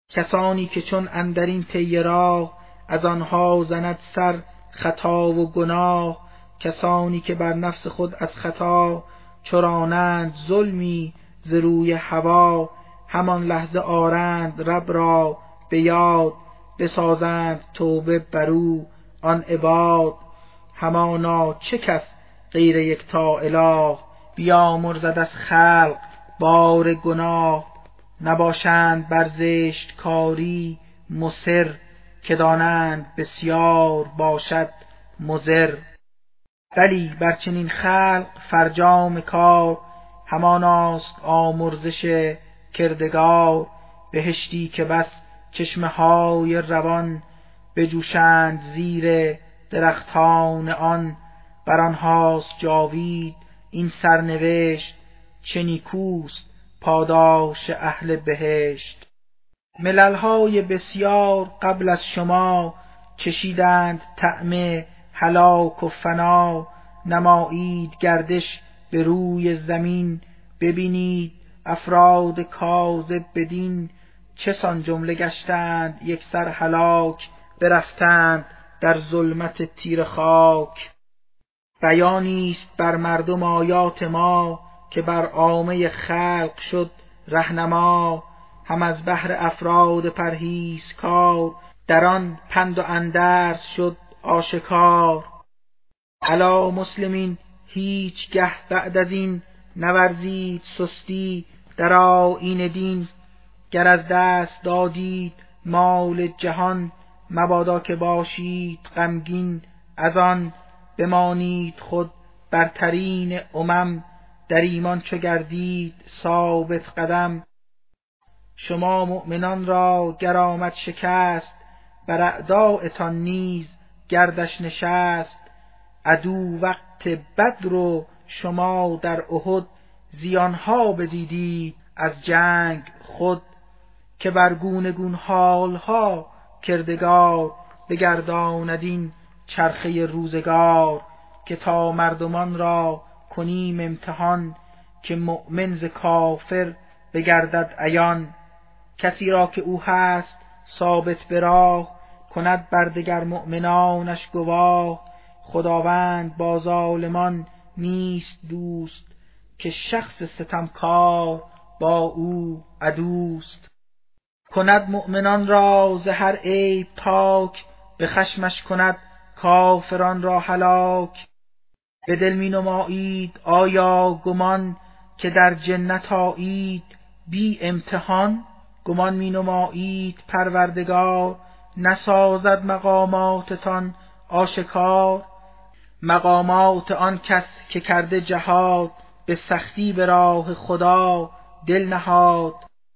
کسانی که چون اندرین طی راه از آنها زند سر خطا و گناه. کسانی که بر نفس خود از خطا چرانند ظلمی ز روی هوا. همان لحظه آرند رب را به یاد بسازند توبه برو آن عباد. همانا چه کس غیر یکتا اله بیامرزد از خلق بار گناه. نباشند بر زشت کاری مصر که دانند بسیار باشد مضر. بلی بر چنین خلق فرجام کار هماناست آمرزش کردگار. بهشتی که بس چشمه های روان بجوشند زیر درختان آن. بر آنهاست جاوید این سرنوشت چه نیکوست پاداش اهل بهشت. ملل‌های بسیار قبل از شما چشیدند طعم هلاک و فنا. نمایید گردش به روی زمین ببینید افراد کاذب بدین. چه سان جمله گشتند یک سر هلاک برفتند در ظلمت تیره خاک. بیانیست بر مردم آیات ما که بر عامه خلق شد رهنما. هم از بهر افراد پرهیزکار در آن پند و اندرز شد آشکار. الا مسلمین هیچگه بعد از این نورزید سستی در آیین دین. گر از دست دادید مال جهان مبادا که باشید غمگین از آن. بمانید خود برترین امم در ایمان چو گردید ثابت قدم. شما مؤمنان را گر آمد شکست بر اعدایتان نیز گردش نشست. عدو وقت بدر و شما در احد زیانها بدیدید از جنگ خود. که بر گونه گون حالها کردگار بگرداند این چرخه روزگار. که تا مردمان را کنیم امتحان که مؤمن ز کافر بگردد عیان. کسی را که او هست ثابت به راه کند بر دگر مؤمنانش گواه. خداوند با ظالمان نیست دوست که شخص ستمکار با او عدوست. کند مؤمنان را ز هر عیب پاک به خشمش کند کافران را هلاک. به دل می نمایید آیا گمان که در جنت آیید بی امتحان. گمان می نمایید پروردگار نسازد مقاماتتان آشکار. مقامات آن کس که کرده جهاد به سختی به راه خدا دل نهاد.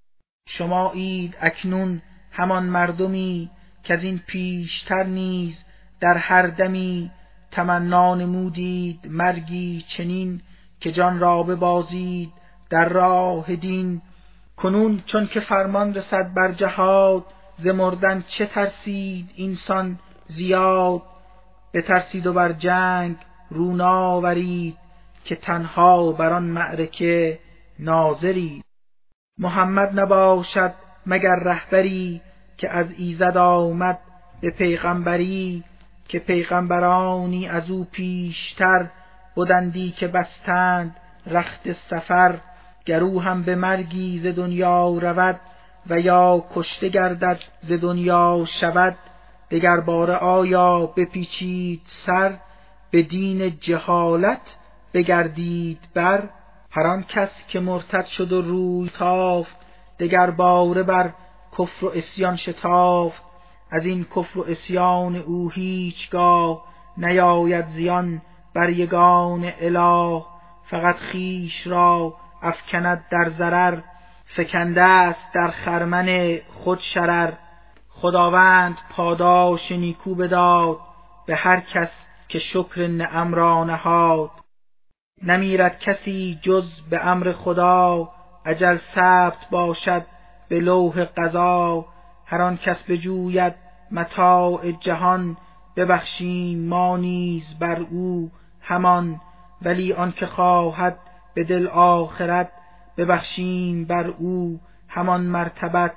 شمایید اکنون همان مردمی که از این پیشتر نیز در هر دمی تمنا نمودید مرگی چنین که جان را ببازید در راه دین. کنون چون که فرمان رسد بر جهاد ز مردن چه ترسید اینسان زیاد. بترسید و بر جنگ رو ناورید که تنها بر آن معرکه ناظرید. محمد نباشد مگر رهبری که از ایزد آمد به پیغمبری. که پیغمبرانی از او پیشتر بودندی که بستند رخت سفر. گر او هم به مرگی ز دنیا رود و یا کشته گردد ز دنیا شود. دگر باره آیا بپیچید سر به دین جهالت بگردید بر. هر آن کس که مرتد شد و روی تافت دگر باره بر کفر و عصیان شتافت. از این کفر و عصیان او هیچگاه نیاید زیان بر یگان اله. فقط خویش را افکند در ضرر فکنده است در خرمن خود شرر. خداوند پاداش نیکو بداد به هر کس که شکر نعم را نهاد. نمیرد کسی جز به امر خدا اجل ثبت باشد به لوح قضا. هر آن کس بجوید متاع جهان ببخشیم ما نیز بر او همان. ولی آن که خواهد به دل آخرت ببخشیم بر او همان مرتبت.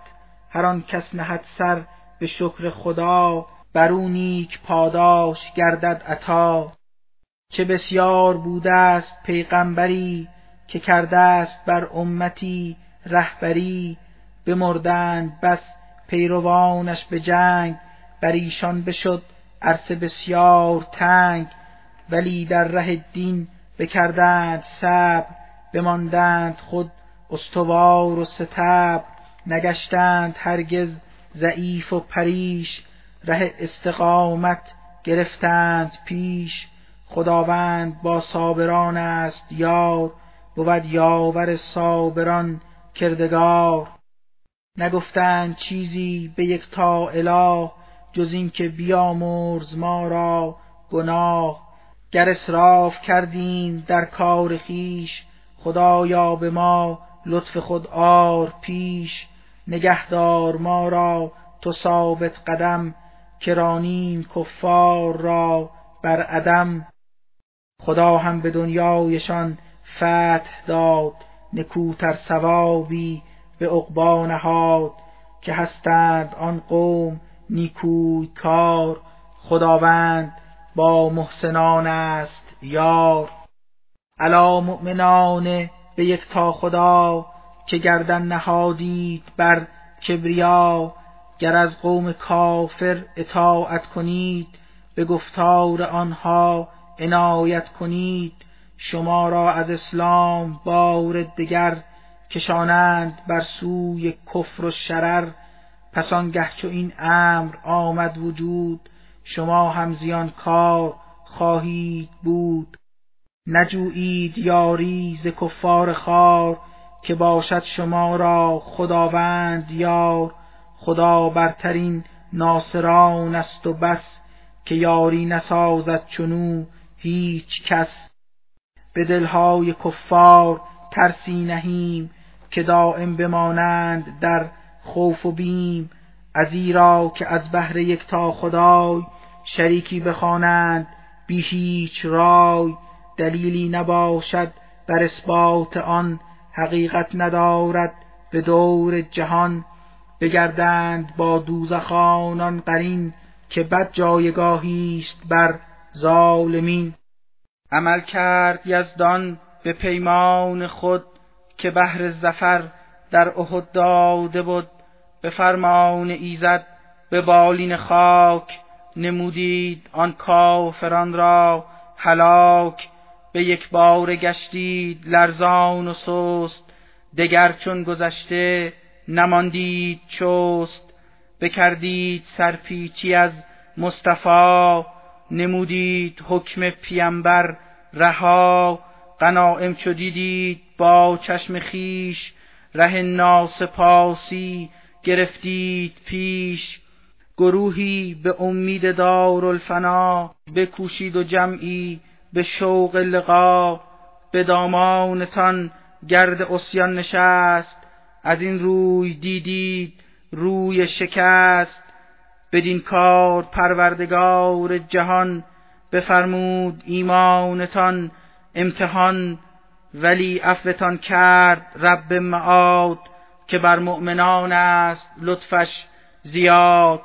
هر آن کس نهد سر به شکر خدا، بر او نیک پاداش گردد عطا. چه بسیار بوده است پیغمبری، که کرده است بر امتی رهبری. بمردند بس پیروانش به جنگ، بر ایشان بشد عرصه بسیار تنگ. ولی در ره دین بکردند صبر، بماندند خود استوار و ستبر. نگشتند هرگز ضعیف و پریش، ره استقامت گرفتند پیش. خداوند با صابران است یار، بود یاور صابران کردگار. نگفتند چیزی به یکتا اله، جز این که بیامرز ما را گناه. گر اسراف کردیم در کار خویش، خدایا به ما لطف خود آر پیش. نگهدار ما را تو ثابت قدم، که رانیم کفار را بر عدم. خدا هم به دنیایشان فتح داد، نکوتر ثوابی به عقبی نهاد. که هستند آن قوم نیکوی کار، خداوند با محسنان است یار. الا مؤمنان به یکتا خدا، که گردن نهادید بر کبریا. گر از قوم کافر اطاعت کنید، به گفتار آنها عنایت کنید. شما را از اسلام بار دگر، کشانند بر سوی کفر و شرر. پس آنگه چو این امر آمد وجود، شما هم زیان کار خواهید بود. نجویید یاری ز کفار خوار، که باشد شما را خداوند یار. خدا برترین ناصران است و بس، که یاری نسازد چنو هیچ کس. به دلهای کفار ترسی نهیم، که دائم بمانند در خوف و بیم. ازیرا که از بهر یکتا خدای، شریکی بخوانند بی هیچ رای. دلیلی نباشد بر اثبات آن، حقیقت ندارد به دور جهان. بگردند با دوزخانان قرین، که بد جایگاهی است بر ظالمین. عمل کرد یزدان به پیمان خود، که بهر ظفر در احد داده بود. به فرمان ایزد به بالین خاک، نمودید آن کافران را هلاک. به یک بار گشتید لرزان و سست، دگر چون گذشته نماندید چست. بکردید سرپیچی از مصطفی، نمودید حکم پیامبر رها. غنایم چو دیدید با چشم خیش، ره ناسپاسی گرفتید پیش. گروهی به امید دارالفنا، بکوشید و جمعی به شوق لقا. به دامانتان گرد عصیان نشست، از این روی دیدید روی شکست. بدین کار پروردگار جهان، بفرمود ایمانتان امتحان. ولی عفوتان کرد رب معاد، که بر مؤمنان است لطفش زیاد.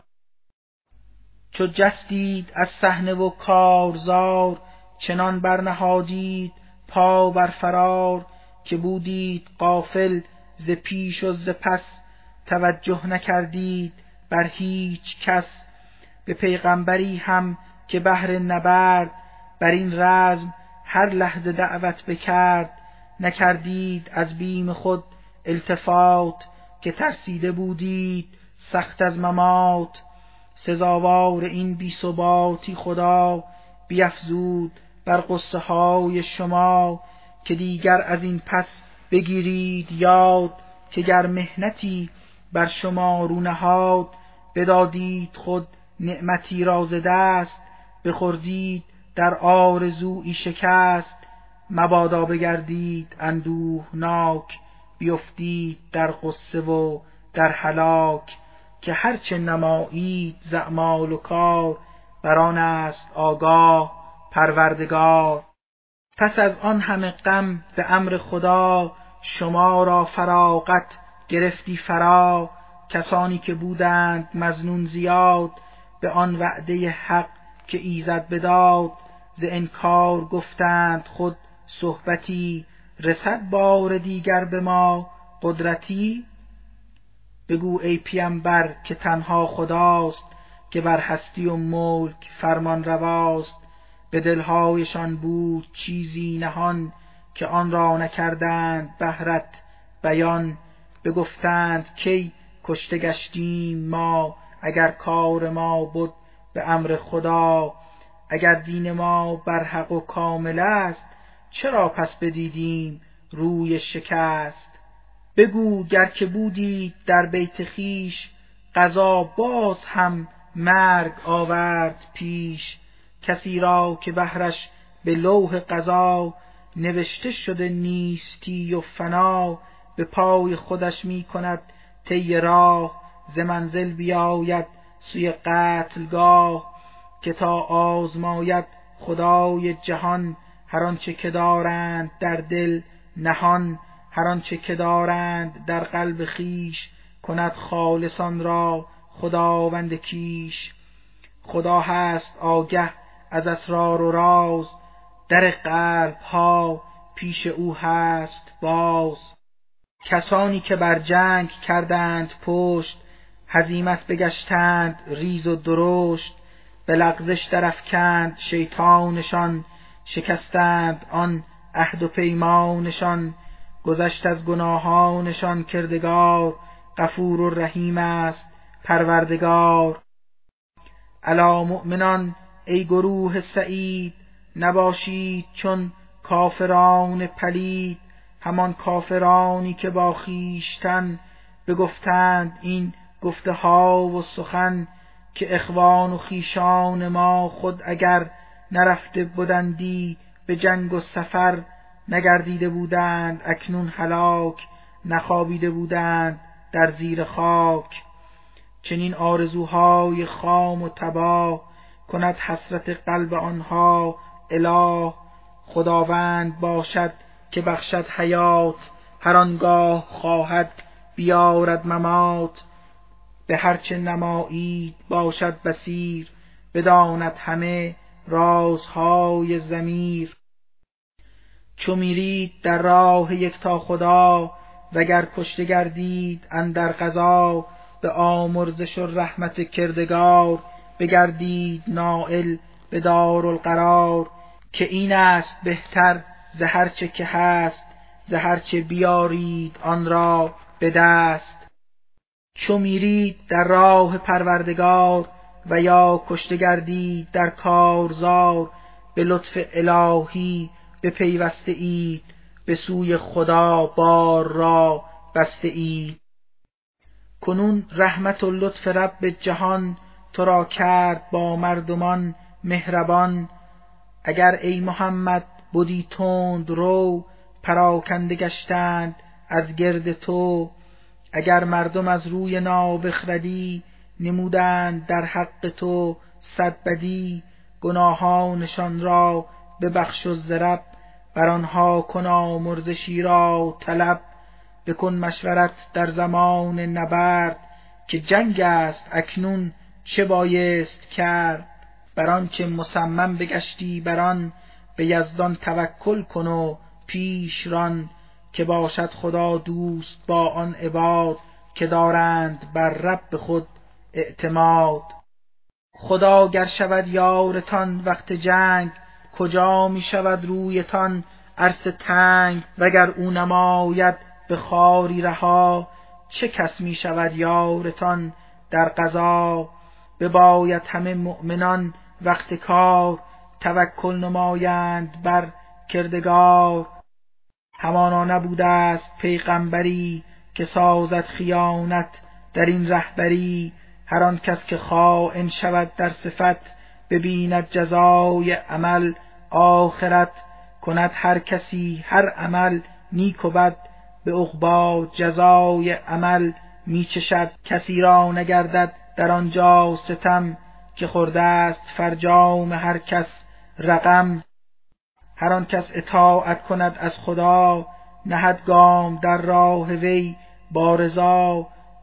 چو جستید از صحنه و کارزار، چنان برنهادید پا بر فرار. که بودید غافل ز پیش و ز پس، توجه نکردید بر هیچ کس. به پیغمبری هم که بهر نبرد، بر این رزم هر لحظه دعوت بکرد. نکردید از بیم خود التفات، که ترسیده بودید سخت از ممات. سزاوار این بی ثباتی خدا، بیفزود بر غصه های شما. که دیگر از این پس بگیرید یاد، که گر محنتی بر شما رو نهاد. بدادید خود نعمتی را ز دست، بخوردید در آرزویی شکست. مبادا بگردید اندوهناک، بیفتید در غصه و در هلاک. که هرچه نمایید ز اعمال و کار، بر آن است آگاه پروردگار. پس از آن همه غم به امر خدا، شما را فراغت گرفتی فرا. کسانی که بودند مظنون زیاد، به آن وعده حق که ایزد بداد، ز انکار گفتند خود صحبتی، رسد بار دیگر به ما قدرتی. بگو ای پیمبر که تنها خداست، که بر هستی و ملک فرمان رواست. به دلهایشان بود چیزی نهان، که آن را نکردند بهرت بیان. بگفتند کی کشته گشتیم ما، اگر کار ما بود به امر خدا. اگر دین ما بر حق و کامل است، چرا پس بدیدیم روی شکست. بگو گر که بودید در بیت خویش، قضا باز هم مرگ آورد پیش. کسی را که بهرش به لوح قضا، نوشته شده نیستی و فنا. به پای خودش می کند طی راه، ز منزل بیاید سوی قتلگاه. که تا آزماید خدای جهان، هر آنچه که دارند در دل نهان. هر آنچه که دارند در قلب خیش، کند خالصان را خداوند کیش. خدا هست آگه از اسرار و راز، در قلب ها پیش او هست باز. کسانی که بر جنگ کردند پشت، هزیمت بگشتند ریز و درشت. به لغزش درافکند شیطانشان، شکستند آن عهد و پیمانشان. گذشت از گناهانشان کردگار، غفور و رحیم است پروردگار. الا مؤمنان ای گروه سعید، نباشید چون کافران پلید. همان کافرانی که با خویشتن، بگفتند این گفته ها و سخن. که اخوان و خویشان ما خود اگر، نرفته بودندی به جنگ و سفر. نگردیده بودند اکنون هلاک، نخوابیده بودند در زیر خاک. چنین آرزوهای خام و تباه، کند حسرت قلب آنها اله. خداوند باشد که بخشد حیات، هر آنگاه خواهد بیارد ممات. به هرچه نمایید باشد بصیر، بداند همه رازهای ضمیر. چو میرید در راه یکتا خدا، وگر کشته گردید اندر غزا. به آمرزش و رحمت کردگار، بگردید نائل به دارالقرار. که این است بهتر ز هرچه که هست، ز هرچه بیارید آن را به دست. چو میرید در راه پروردگار، و یا کشته گردید در کارزار. به لطف الهی بپیوسته اید، به سوی خدا بار را بسته اید. کنون رحمت و لطف رب جهان، تو را کرد با مردمان مهربان. اگر ای محمد بدی تند رو، پراکنده گشتند از گرد تو. اگر مردم از روی نابخردی، نمودند در حق تو صد بدی. گناهانشان را ببخش و ز رب، بر آنها کن آمرزشی را طلب. بکن مشورت در زمان نبرد، که جنگ است اکنون چه بایست کرد. بر آنچه مصمم بگشتی بر آن، به یزدان توکل کن و پیش ران. که باشد خدا دوست با آن عباد، که دارند بر رب خود اعتماد. خدا گر شود یارتان وقت جنگ، کجا می شود رویتان عرصه تنگ. وگر او نماید به خواری رها، چه کس می شود یارتان در غزا. بباید همه مؤمنان وقت کار، توکل نمایند بر کردگار. همانا نبوده است پیغمبری، که سازد خیانت در این رهبری. هر آن کس که خائن شود در صفت، ببیند جزای عمل آخرت. کند هر کسی هر عمل نیک و بد، به عقبی جزای عمل می چشد. کسی را نگردد در آنجا ستم، که خورده است فرجام هر کس رقم. هر آن کس اطاعت کند از خدا، نهد گام در راه وی با رضا.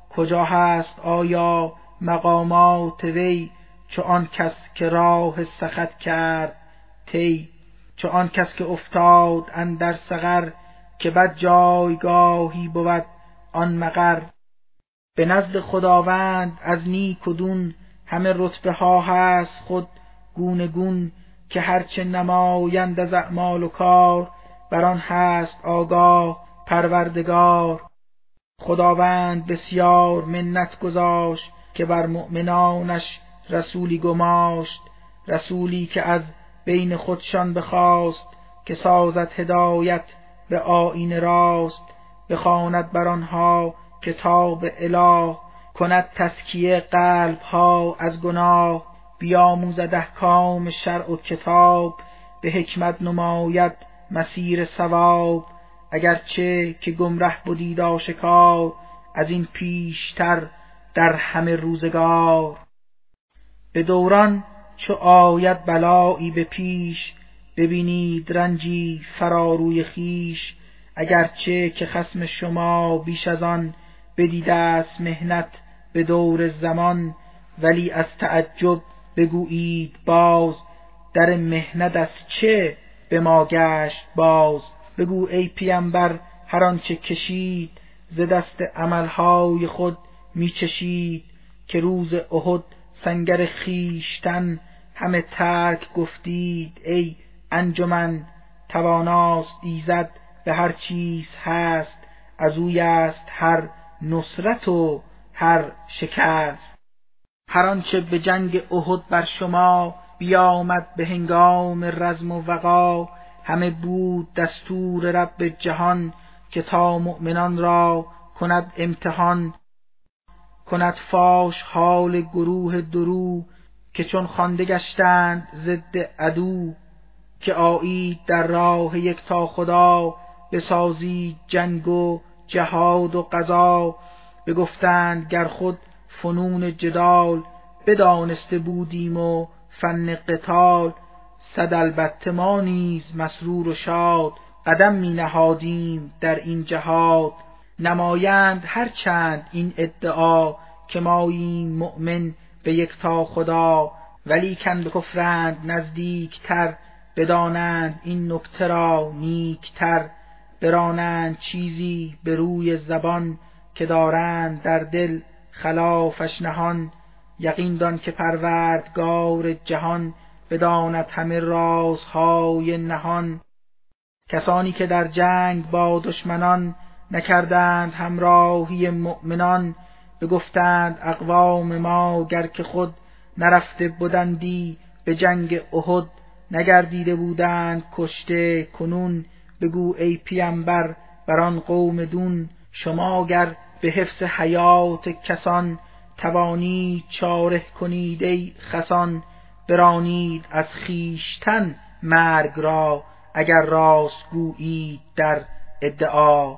کجا هست آیا مقامات وی؟ چو آن کس که راه سخط کرد طی، چو آن کس که افتاد اندر سقر، که بد جایگاهی بود آن مقر. به نزد خداوند از نیک و دون، همه رتبه ها هست خود گونه گون، که هرچه نمایند از اعمال و کار، بر آن هست آگاه پروردگار. خداوند بسیار منت گذاشت، که بر مؤمنانش رسولی گماشت. رسولی که از بین خودشان بخواست، که سازد هدایت به آیین راست. بخواند بر آنها کتاب اله، کند تزکیه قلب ها از گناه. بیاموزد احکام شرع و کتاب، به حکمت نماید مسیر صواب. اگرچه که گمره بودید آشکار، از این پیشتر در همه روزگار. به دوران چو آید بلایی به پیش، ببینید رنجی فراروی خیش. اگرچه که خصم شما بیش از آن، بدیده است محنت به دور زمان. ولی از تعجب بگویید باز، در محنت از چه به ما گشت باز. بگو ای پیمبر هر آنچه کشید، ز دست عملهای خود می چشید. که روز احد سنگر خیشتن، همه ترک گفتید ای انجمن. تواناست ایزد به هر چیز هست، از اوی است هر نصرت و هر شکست. هر آنچه به جنگ احد بر شما بیامد، به هنگام رزم و وغا. همه بود دستور رب جهان، که تا مؤمنان را کند امتحان. کند فاش حال گروه درو، که چون خوانده گشتند ضد عدو. که آیید در راه یکتا خدا، بسازید جنگ و جهاد و غزا. بگفتند گر خود فنون جدال، بدانسته بودیم و فن قتال. صد البته ما نیز مسرور و شاد، قدم می نهادیم در این جهاد. نمایند هر چند این ادعا، که ماییم مؤمن به یکتا خدا. ولیکن به کفرند نزدیک تر، بدانند این نکته را نیک تر. برانند چیزی به روی زبان، که دارند در دل خلافش نهان. یقین دان که پروردگار جهان، بداند همه رازهای نهان. کسانی که در جنگ با دشمنان، نکردند همراهی مؤمنان. بگفتند اقوام ما گر که خود، نرفته بودندی به جنگ احد. نگردیده بودند کشته کنون، بگو ای پیمبر بر آن قوم دون. شما گر به حفظ حیات کسان، توانید چاره کنید ای خسان. برانید از خیشتن مرگ را، اگر راست گویید در ادعا.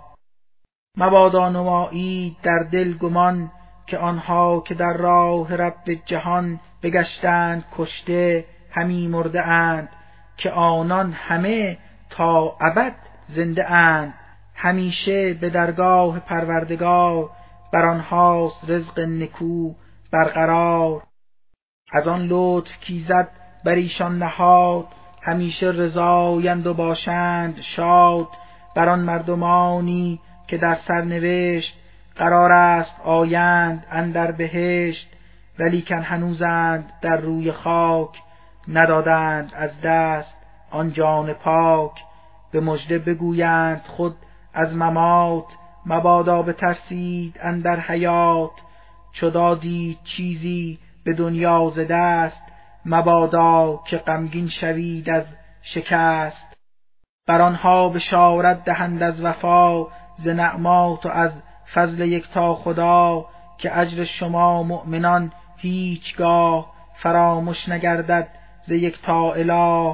مبادا نمایید در دل گمان، که آنها که در راه رب جهان بگشتند کشته همی مرده اند. که آنان همه تا ابد زنده اند، همیشه به درگاه پروردگار. بر آنهاست رزق نکو برقرار. از آن لطف کایزد بر ایشان نهاد، همیشه رضایند و باشند شاد. بر آن مردمانی که در سرنوشت، قرار است آیند اندر بهشت. ولیکن هنوزند در روی خاک، ندادند از دست آن جان پاک. به مژده بگویند خود از ممات، مبادا بترسید اندر حیات. چو دادید چیزی به دنیا ز دست، مبادا که غمگین شوید از شکست. بر آنها بشارت دهند از وفا، ز نعمات و از فضل یکتا خدا. که اجر شما مؤمنان هیچگاه، فراموش نگردد ز یکتا اله.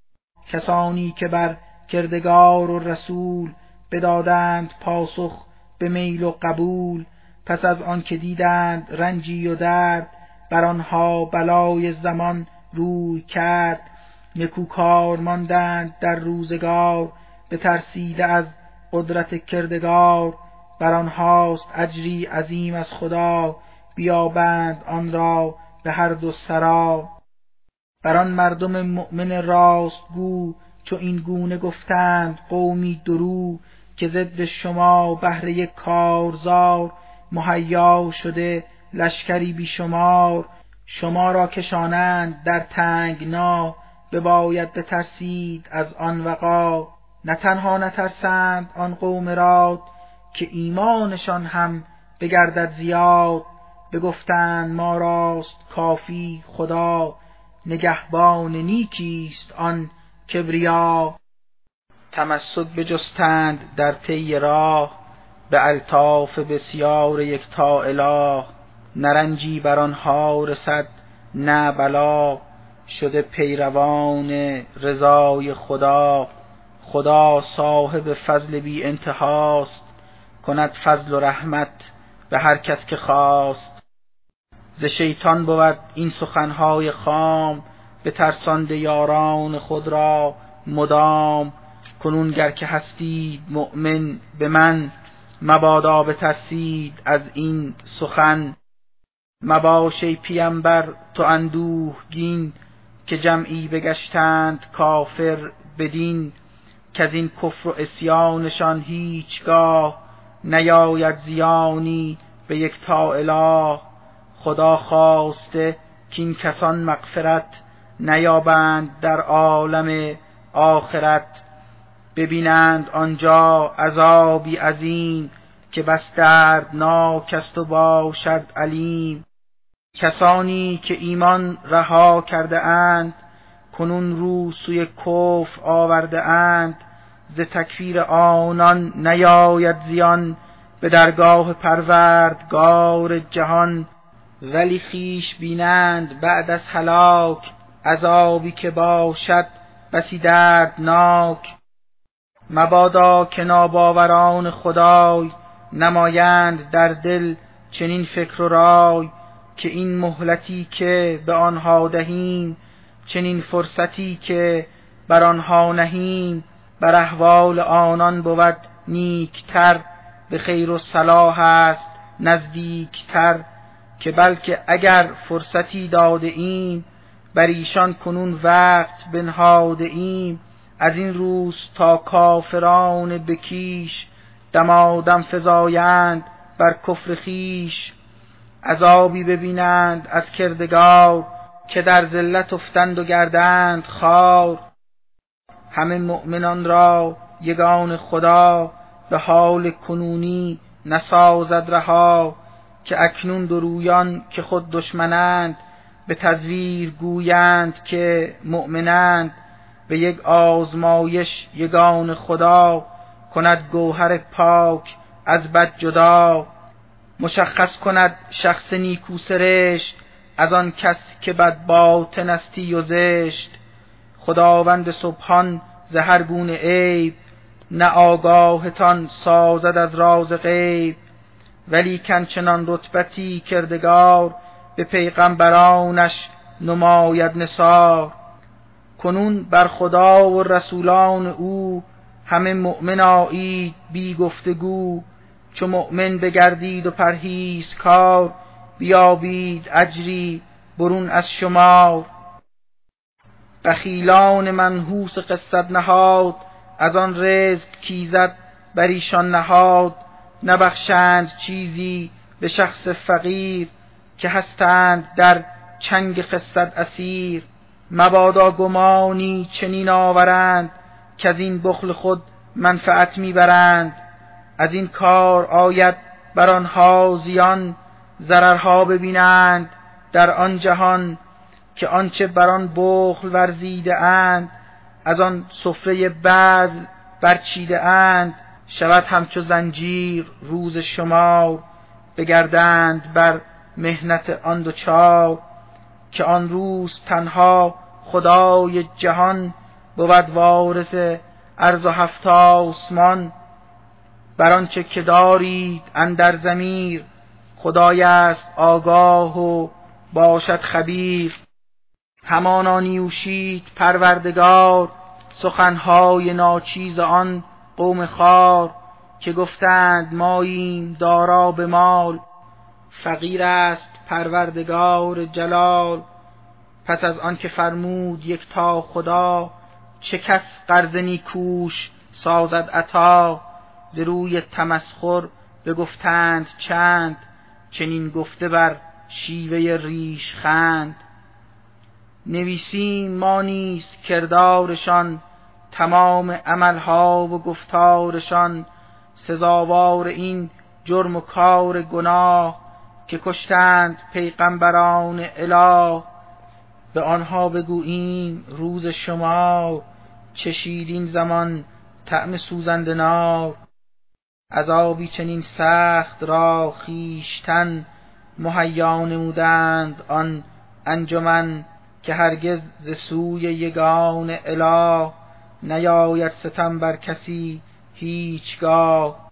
کسانی که بر کردگار و رسول، بدادند پاسخ به میل و قبول. پس از آن که دیدند رنجی و درد، بر آنها بلای زمان روی کرد. نکوکار ماندند در روزگار، بترسیده از قدرت کردگار. بر آنهاست اجری عظیم از خدا، بیابند آن را به هر دو سرا. بر آن مردم مؤمن راست گو، چو این گونه گفتند قومی درو، که ضد شما بهر یک کارزار، مهیا شده لشکری بیشمار. شما را کشانند در تنگنا، بباید بترسید از آن وغا. نه تنها نترسند آن قوم راد، که ایمانشان هم بگردد زیاد. بگفتند ما راست کافی خدا، نگهبان نیکیست آن کبریا. تمسک بجستند در طی راه، به الطاف بسیار یکتا اله. نه رنجی بر آنها رسد نه بلا، شده پیروان رضای خدا. خدا صاحب فضل بی انتهاست، کند فضل و رحمت به هر کس که خواست. ز شیطان بود این سخنهای خام، به ترسانده یاران خود را مدام. کنون گر که هستید مؤمن به من، مبادا بترسید از این سخن. مباش ای پیمبر تو اندوهگین، که جمعی بگشتند کافر بدین. که از این کفر و عصیانشان هیچگاه، نیاید زیانی به یکتا اله. خدا خواسته کین کسان مغفرت، نیابند در عالم آخرت. ببینند آنجا عذابی عظیم، که بس دردناک است و باشد علیم. کسانی که ایمان رها کرده اند، کنون رو سوی کفر آورده اند. ز تکفیر آنان نیاید زیان، به درگاه پروردگار جهان. ولی خویش بینند بعد از هلاک، عذابی که باشد بسی دردناک. مبادا که ناباوران خدای، نمایند در دل چنین فکر و رای. که این مهلتی که به آنها دهیم، چنین فرصتی که بر آنها نهیم. بر احوال آنان بود نیکتر، به خیر و صلاح است نزدیکتر. که بلکه اگر فرصتی داده ایم، بر ایشان کنون وقت بنهاده ایم. از این روز تا کافران بکیش، دمادم فزایند بر کفر خیش. عذابی ببینند از کردگار، که در ذلت افتند و گردند خوار. همه مؤمنان را یگان خدا، به حال کنونی نسازد رها. که اکنون درویان که خود دشمنند، به تزویر گویند که مؤمنند. به یک آزمایش یگان خدا، کند گوهر پاک از بد جدا. مشخص کند شخص نیکو سرشت، از آن کس که بد باطن استی و زشت. خداوند سبحان ز هر گونه عیب، نه آگاهتان سازد از راز غیب. ولی چنان رتبتی کردگار، به پیغمبرانش نماید نثار. کنون بر خدا و رسولان او، همه مؤمن آیید بی گفتگو. چو مؤمن بگردید و پرهیزکار، بیابید اجری برون از شمار. بخیلان منحوس قصت نهاد، از آن رزق کایزد بر ایشان نهاد. نبخشند چیزی به شخص فقیر، که هستند در چنگ خست اسیر. مبادا گمانی چنین آورند، که از این بخل خود منفعت میبرند. از این کار آید بر آنها زیان، ضررها ببینند در آن جهان. که آنچه بر آن بخل ورزیده اند، از آن سفره بذل برچیده اند. شود همچو زنجیر روز شمار، بگردند بر محنت آن دوچار. که آن روز تنها خدای جهان، بود وارث ارض و هفت آسمان. بر آنچه که دارید اندر ضمیر، خدای است آگاه و باشد خبیر. همانا نیوشید پروردگار، سخنهای ناچیز آن قوم خوار. که گفتند ماییم دارا به مال، فقیر است پروردگار جلال. پس از آن که فرمود یکتا خدا، چه کس قرض نیکوش سازد عطا. ز روی تمسخر بگفتند چند، چنین گفته بر شیوه ریش خند. نویسیم ما نیز کردارشان، تمام عملها و گفتارشان. سزاوار این جرم و کار گناه، که کشتند پیغمبران اله. به آنها بگوییم روز شمار، چشید این زمان طعم سوزنده نار. عذابی چنین سخت را خویشتن، مهیا نمودند آن انجمن. که هرگز ز سوی یگان اله، نیاید ستم بر کسی هیچگاه.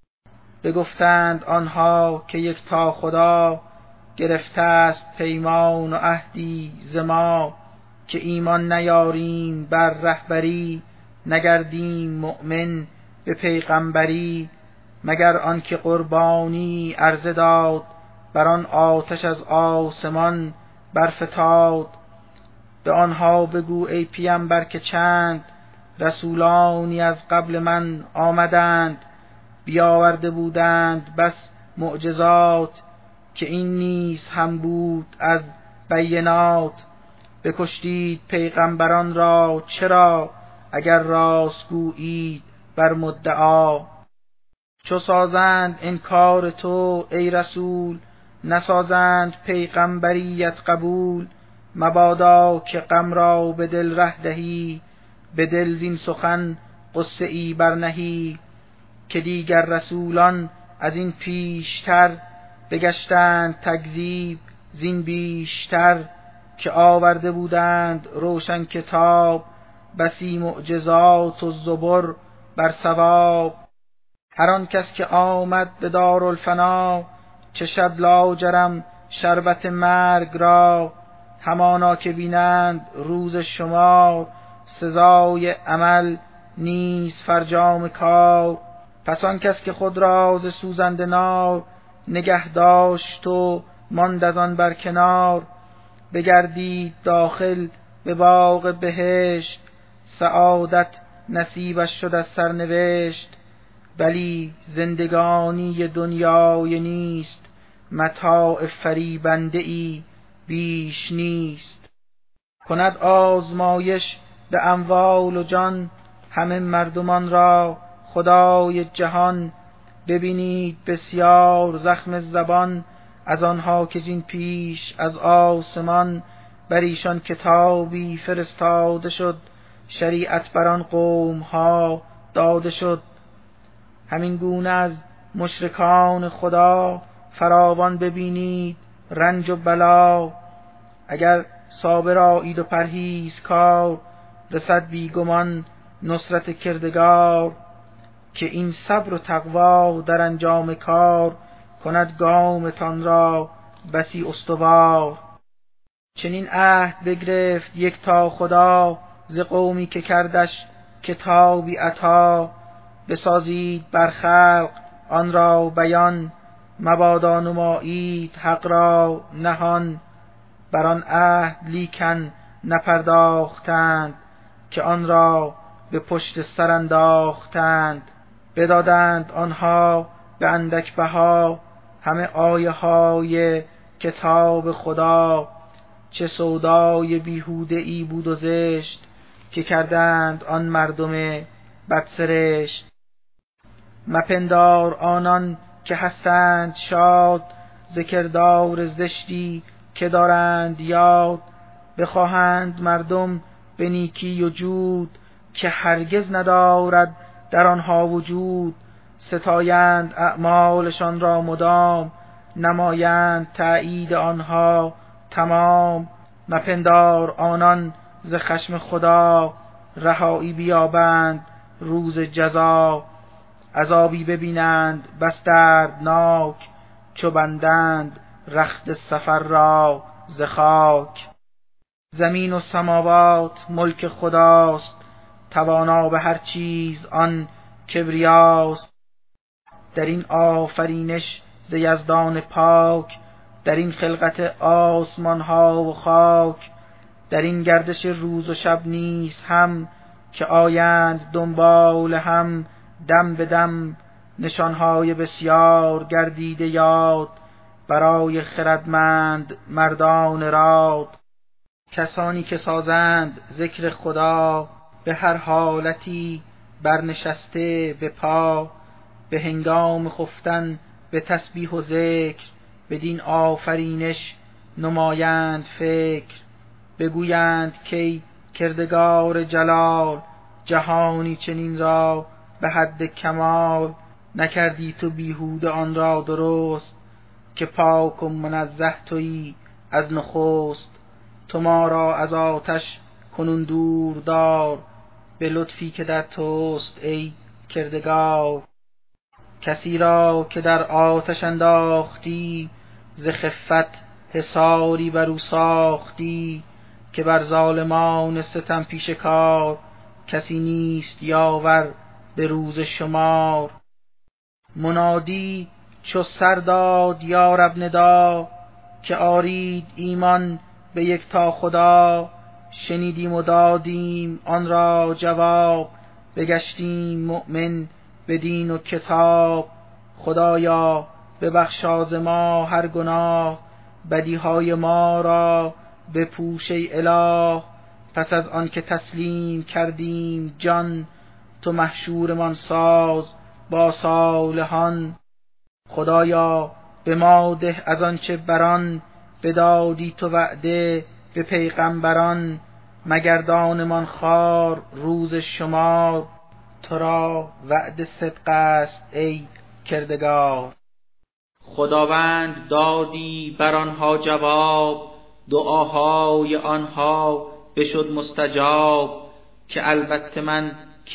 بگفتند آنها که یکتا خدا، گرفته است پیمان و عهدی ز ما. که ایمان نیاریم بر رهبری، نگردیم مؤمن به پیغمبری. مگر آنکه قربانی عرضه داد، بر آن آتش از آسمان برفتاد. به آنها بگو ای پیمبر که چند، رسولانی از قبل من آمدند. بیاورده بودند بس معجزات، که این نیز هم بود از بینات. بکشتید پیغمبران را چرا، اگر راست گویید بر مدعا. چو سازند انکار تو ای رسول، نسازند پیغمبریت قبول. مبادا که غم را به دل ره دهی، به دل زین سخن غصه ای برنهی. که دیگر رسولان از این پیشتر، بگشتند تکذیب زین بیشتر. که آورده بودند روشن کتاب، بسی معجزات و زبر بر ثواب. هر آن کس که آمد به دارالفنا، چشد لاجرم شربت مرگ را. همانا که بینند روز شمار، سزای عمل نیز فرجام کار. پس آن کس که خود را ز سوزنده نار، نگه داشت و ماند از آن بر کنار. بگردید داخل به باغ بهشت، سعادت نصیبش شد از سرنوشت. ولی زندگانی دنیای نیست، متاع فریبنده ای بیش نیست. کند آزمایش به اموال و جان، همه مردمان را خدای جهان. ببینید بسیار زخم زبان، از آنها که زین پیش از آسمان. بر ایشان کتابی فرستاده شد، شریعت بر آن قوم ها داده شد. همین گونه از مشرکان خدا، فراوان ببینید رنج و بلا. اگر صابر آیید و پرهیزکار، رسد بیگمان نصرت کردگار. که این صبر و تقوا در انجام کار، کند گامتان را بسی استوار. چنین عهد بگرفت یکتا خدا، ز قومی که کردش کتابی عطا. بسازید بر خلق آن را بیان، مبادا نمایید حق را نهان. بر آن عهد لیکن نپرداختند، که آن را به پشت سر انداختند. بدادند آنها به اندک بها، همه آیه های کتاب خدا. چه سودای بیهوده ای بود و زشت، که کردند آن مردم بدسرشت. مپندار آنان که هستند شاد، ز کردار زشتی که دارند یاد. بخواهند مردم به نیکی و جود، که هرگز ندارد در آنها وجود. ستایند اعمالشان را مدام، نمایند تأیید آنها تمام. مپندار آنان ز خشم خدا، رهایی بیابند روز جزا. عذابی ببینند بس دردناک، چو بندند رخت سفر را ز خاک. زمین و سماوات ملک خداست، توانا به هر چیز آن کبریاست. در این آفرینش ز یزدان پاک، در این خلقت آسمان ها و خاک، در این گردش روز و شب نیز هم، که آیند دنبال هم دم به دم، نشانهای بسیار گردیده یاد، برای خردمند مردان راد. کسانی که سازند ذکر خدا، به هر حالتی برنشسته به پا، به هنگام خفتن به تسبیح و ذکر، بدین آفرینش نمایند فکر. بگویند کی کردگار جلال، جهانی چنین را به حد کمال. نکردی تو بیهوده آن را درست، که پاک و منزه تویی از نخست. تو ما را از آتش کنون دور دار، به لطفی که در توست ای کردگار. کسی را که در آتش انداختی، ز خفت حصاری بر او ساختی. که بر ظالمان ستم پیشه کار، کسی نیست یاور به روز شمار. منادی چو سر داد یا رب ندا، که آرید ایمان به یکتا خدا. شنیدیم و دادیم آن را جواب، بگشتیم مؤمن به دین و کتاب. خدایا ببخشا ز ما هر گناه، بدیهای ما را بپوش ای اله. پس از آن که تسلیم کردیم جان، تو محشورمان ساز با صالحان. خدایا به ما ده از آنچه بران، بدادی تو وعده به پیغمبران. مگردانمان خوار روز شمار، تو را وعده صدق است ای کردگار. خداوند دادی بر آنها جواب، دعاهای آنها بشد مستجاب. که البته من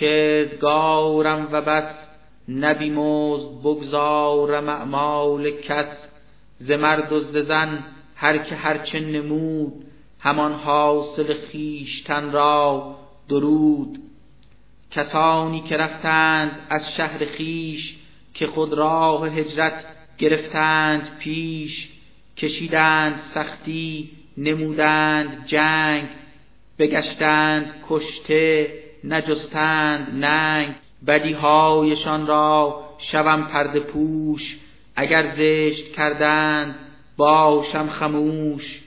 کردگارم و بس، نبی مزد بگذارم اعمال کس. ز مرد و ز زن هر که هرچه نمود، همان حاصل خویشتن را درود. کسانی که رفتند از شهر خویش، که خود راه هجرت گرفتند پیش. کشیدند سختی نمودند جنگ، بگشتند کشته نجستند ننگ. بدیهایشان را شوم پرده پوش، اگر زشت کردند باشم خموش.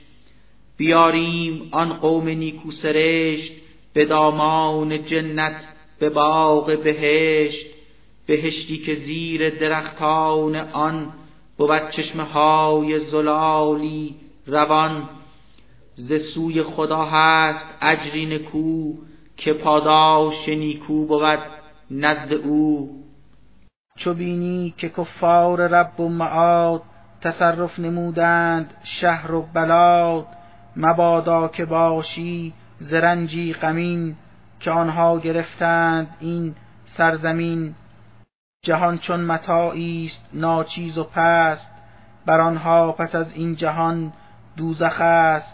بیاریم آن قوم نیکو سرشت، به دامان جنت به باغ بهشت. بهشتی که زیر درختان آن، بود چشمه های زلالی روان. ز سوی خدا هست اجری نکو، که پاداش نیکو بود نزد او. چو بینی که کفار رب و معاد، تصرف نمودند شهر و بلاد. مبادا که باشی ز رنجی غمین، که آنها گرفتند این سرزمین. جهان چون متاعی است ناچیز و پست، بر آنها پس از این جهان دوزخ است.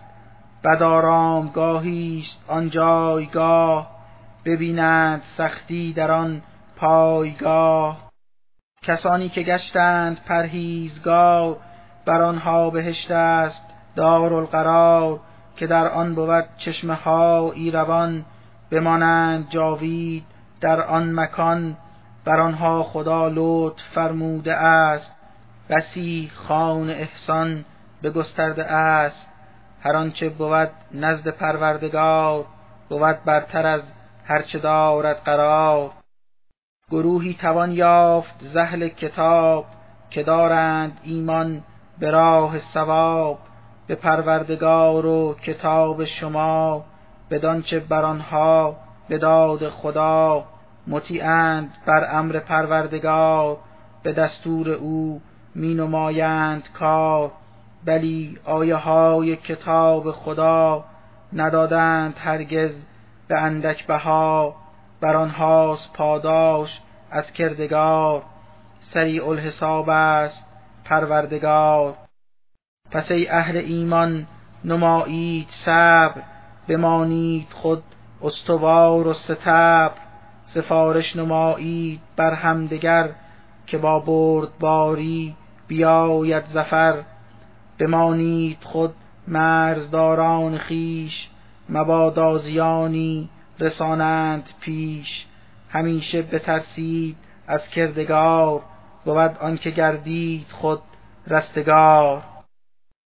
بدآرامگاهی است آن جایگاه، ببینند سختی در آن پایگاه. کسانی که گشتند پرهیزگار، بر آنها بهشت است دارالقرار. که در آن بود چشمه هایی روان، بمانند جاوید در آن مکان. بر آنها خدا لطف فرموده است، بسی خوان احسان بگسترده است. هر آنچه بود نزد پروردگار، بود برتر از هرچه دارد قرار. گروهی توان یافت ز اهل کتاب، که دارند ایمان به راه صواب. به پروردگار و کتاب شما، بدانچه بر آنها بداد خدا. مطیعند بر امر پروردگار، به دستور او می نمایند کار. بلی آیه های کتاب خدا، ندادند هرگز به اندک بها. بر آنهاست پاداش از کردگار، سریع الحساب است پروردگار. پس ای اهل ایمان نمایید صبر، بمانید خود استوار و ستبر. سفارش نمایید بر همدگر، که با بردباری بیاید ظفر. بمانید خود مرزداران خویش، مبادا زیانی رسانند پیش. همیشه بترسید از کردگار، بود آنکه گردید خود رستگار.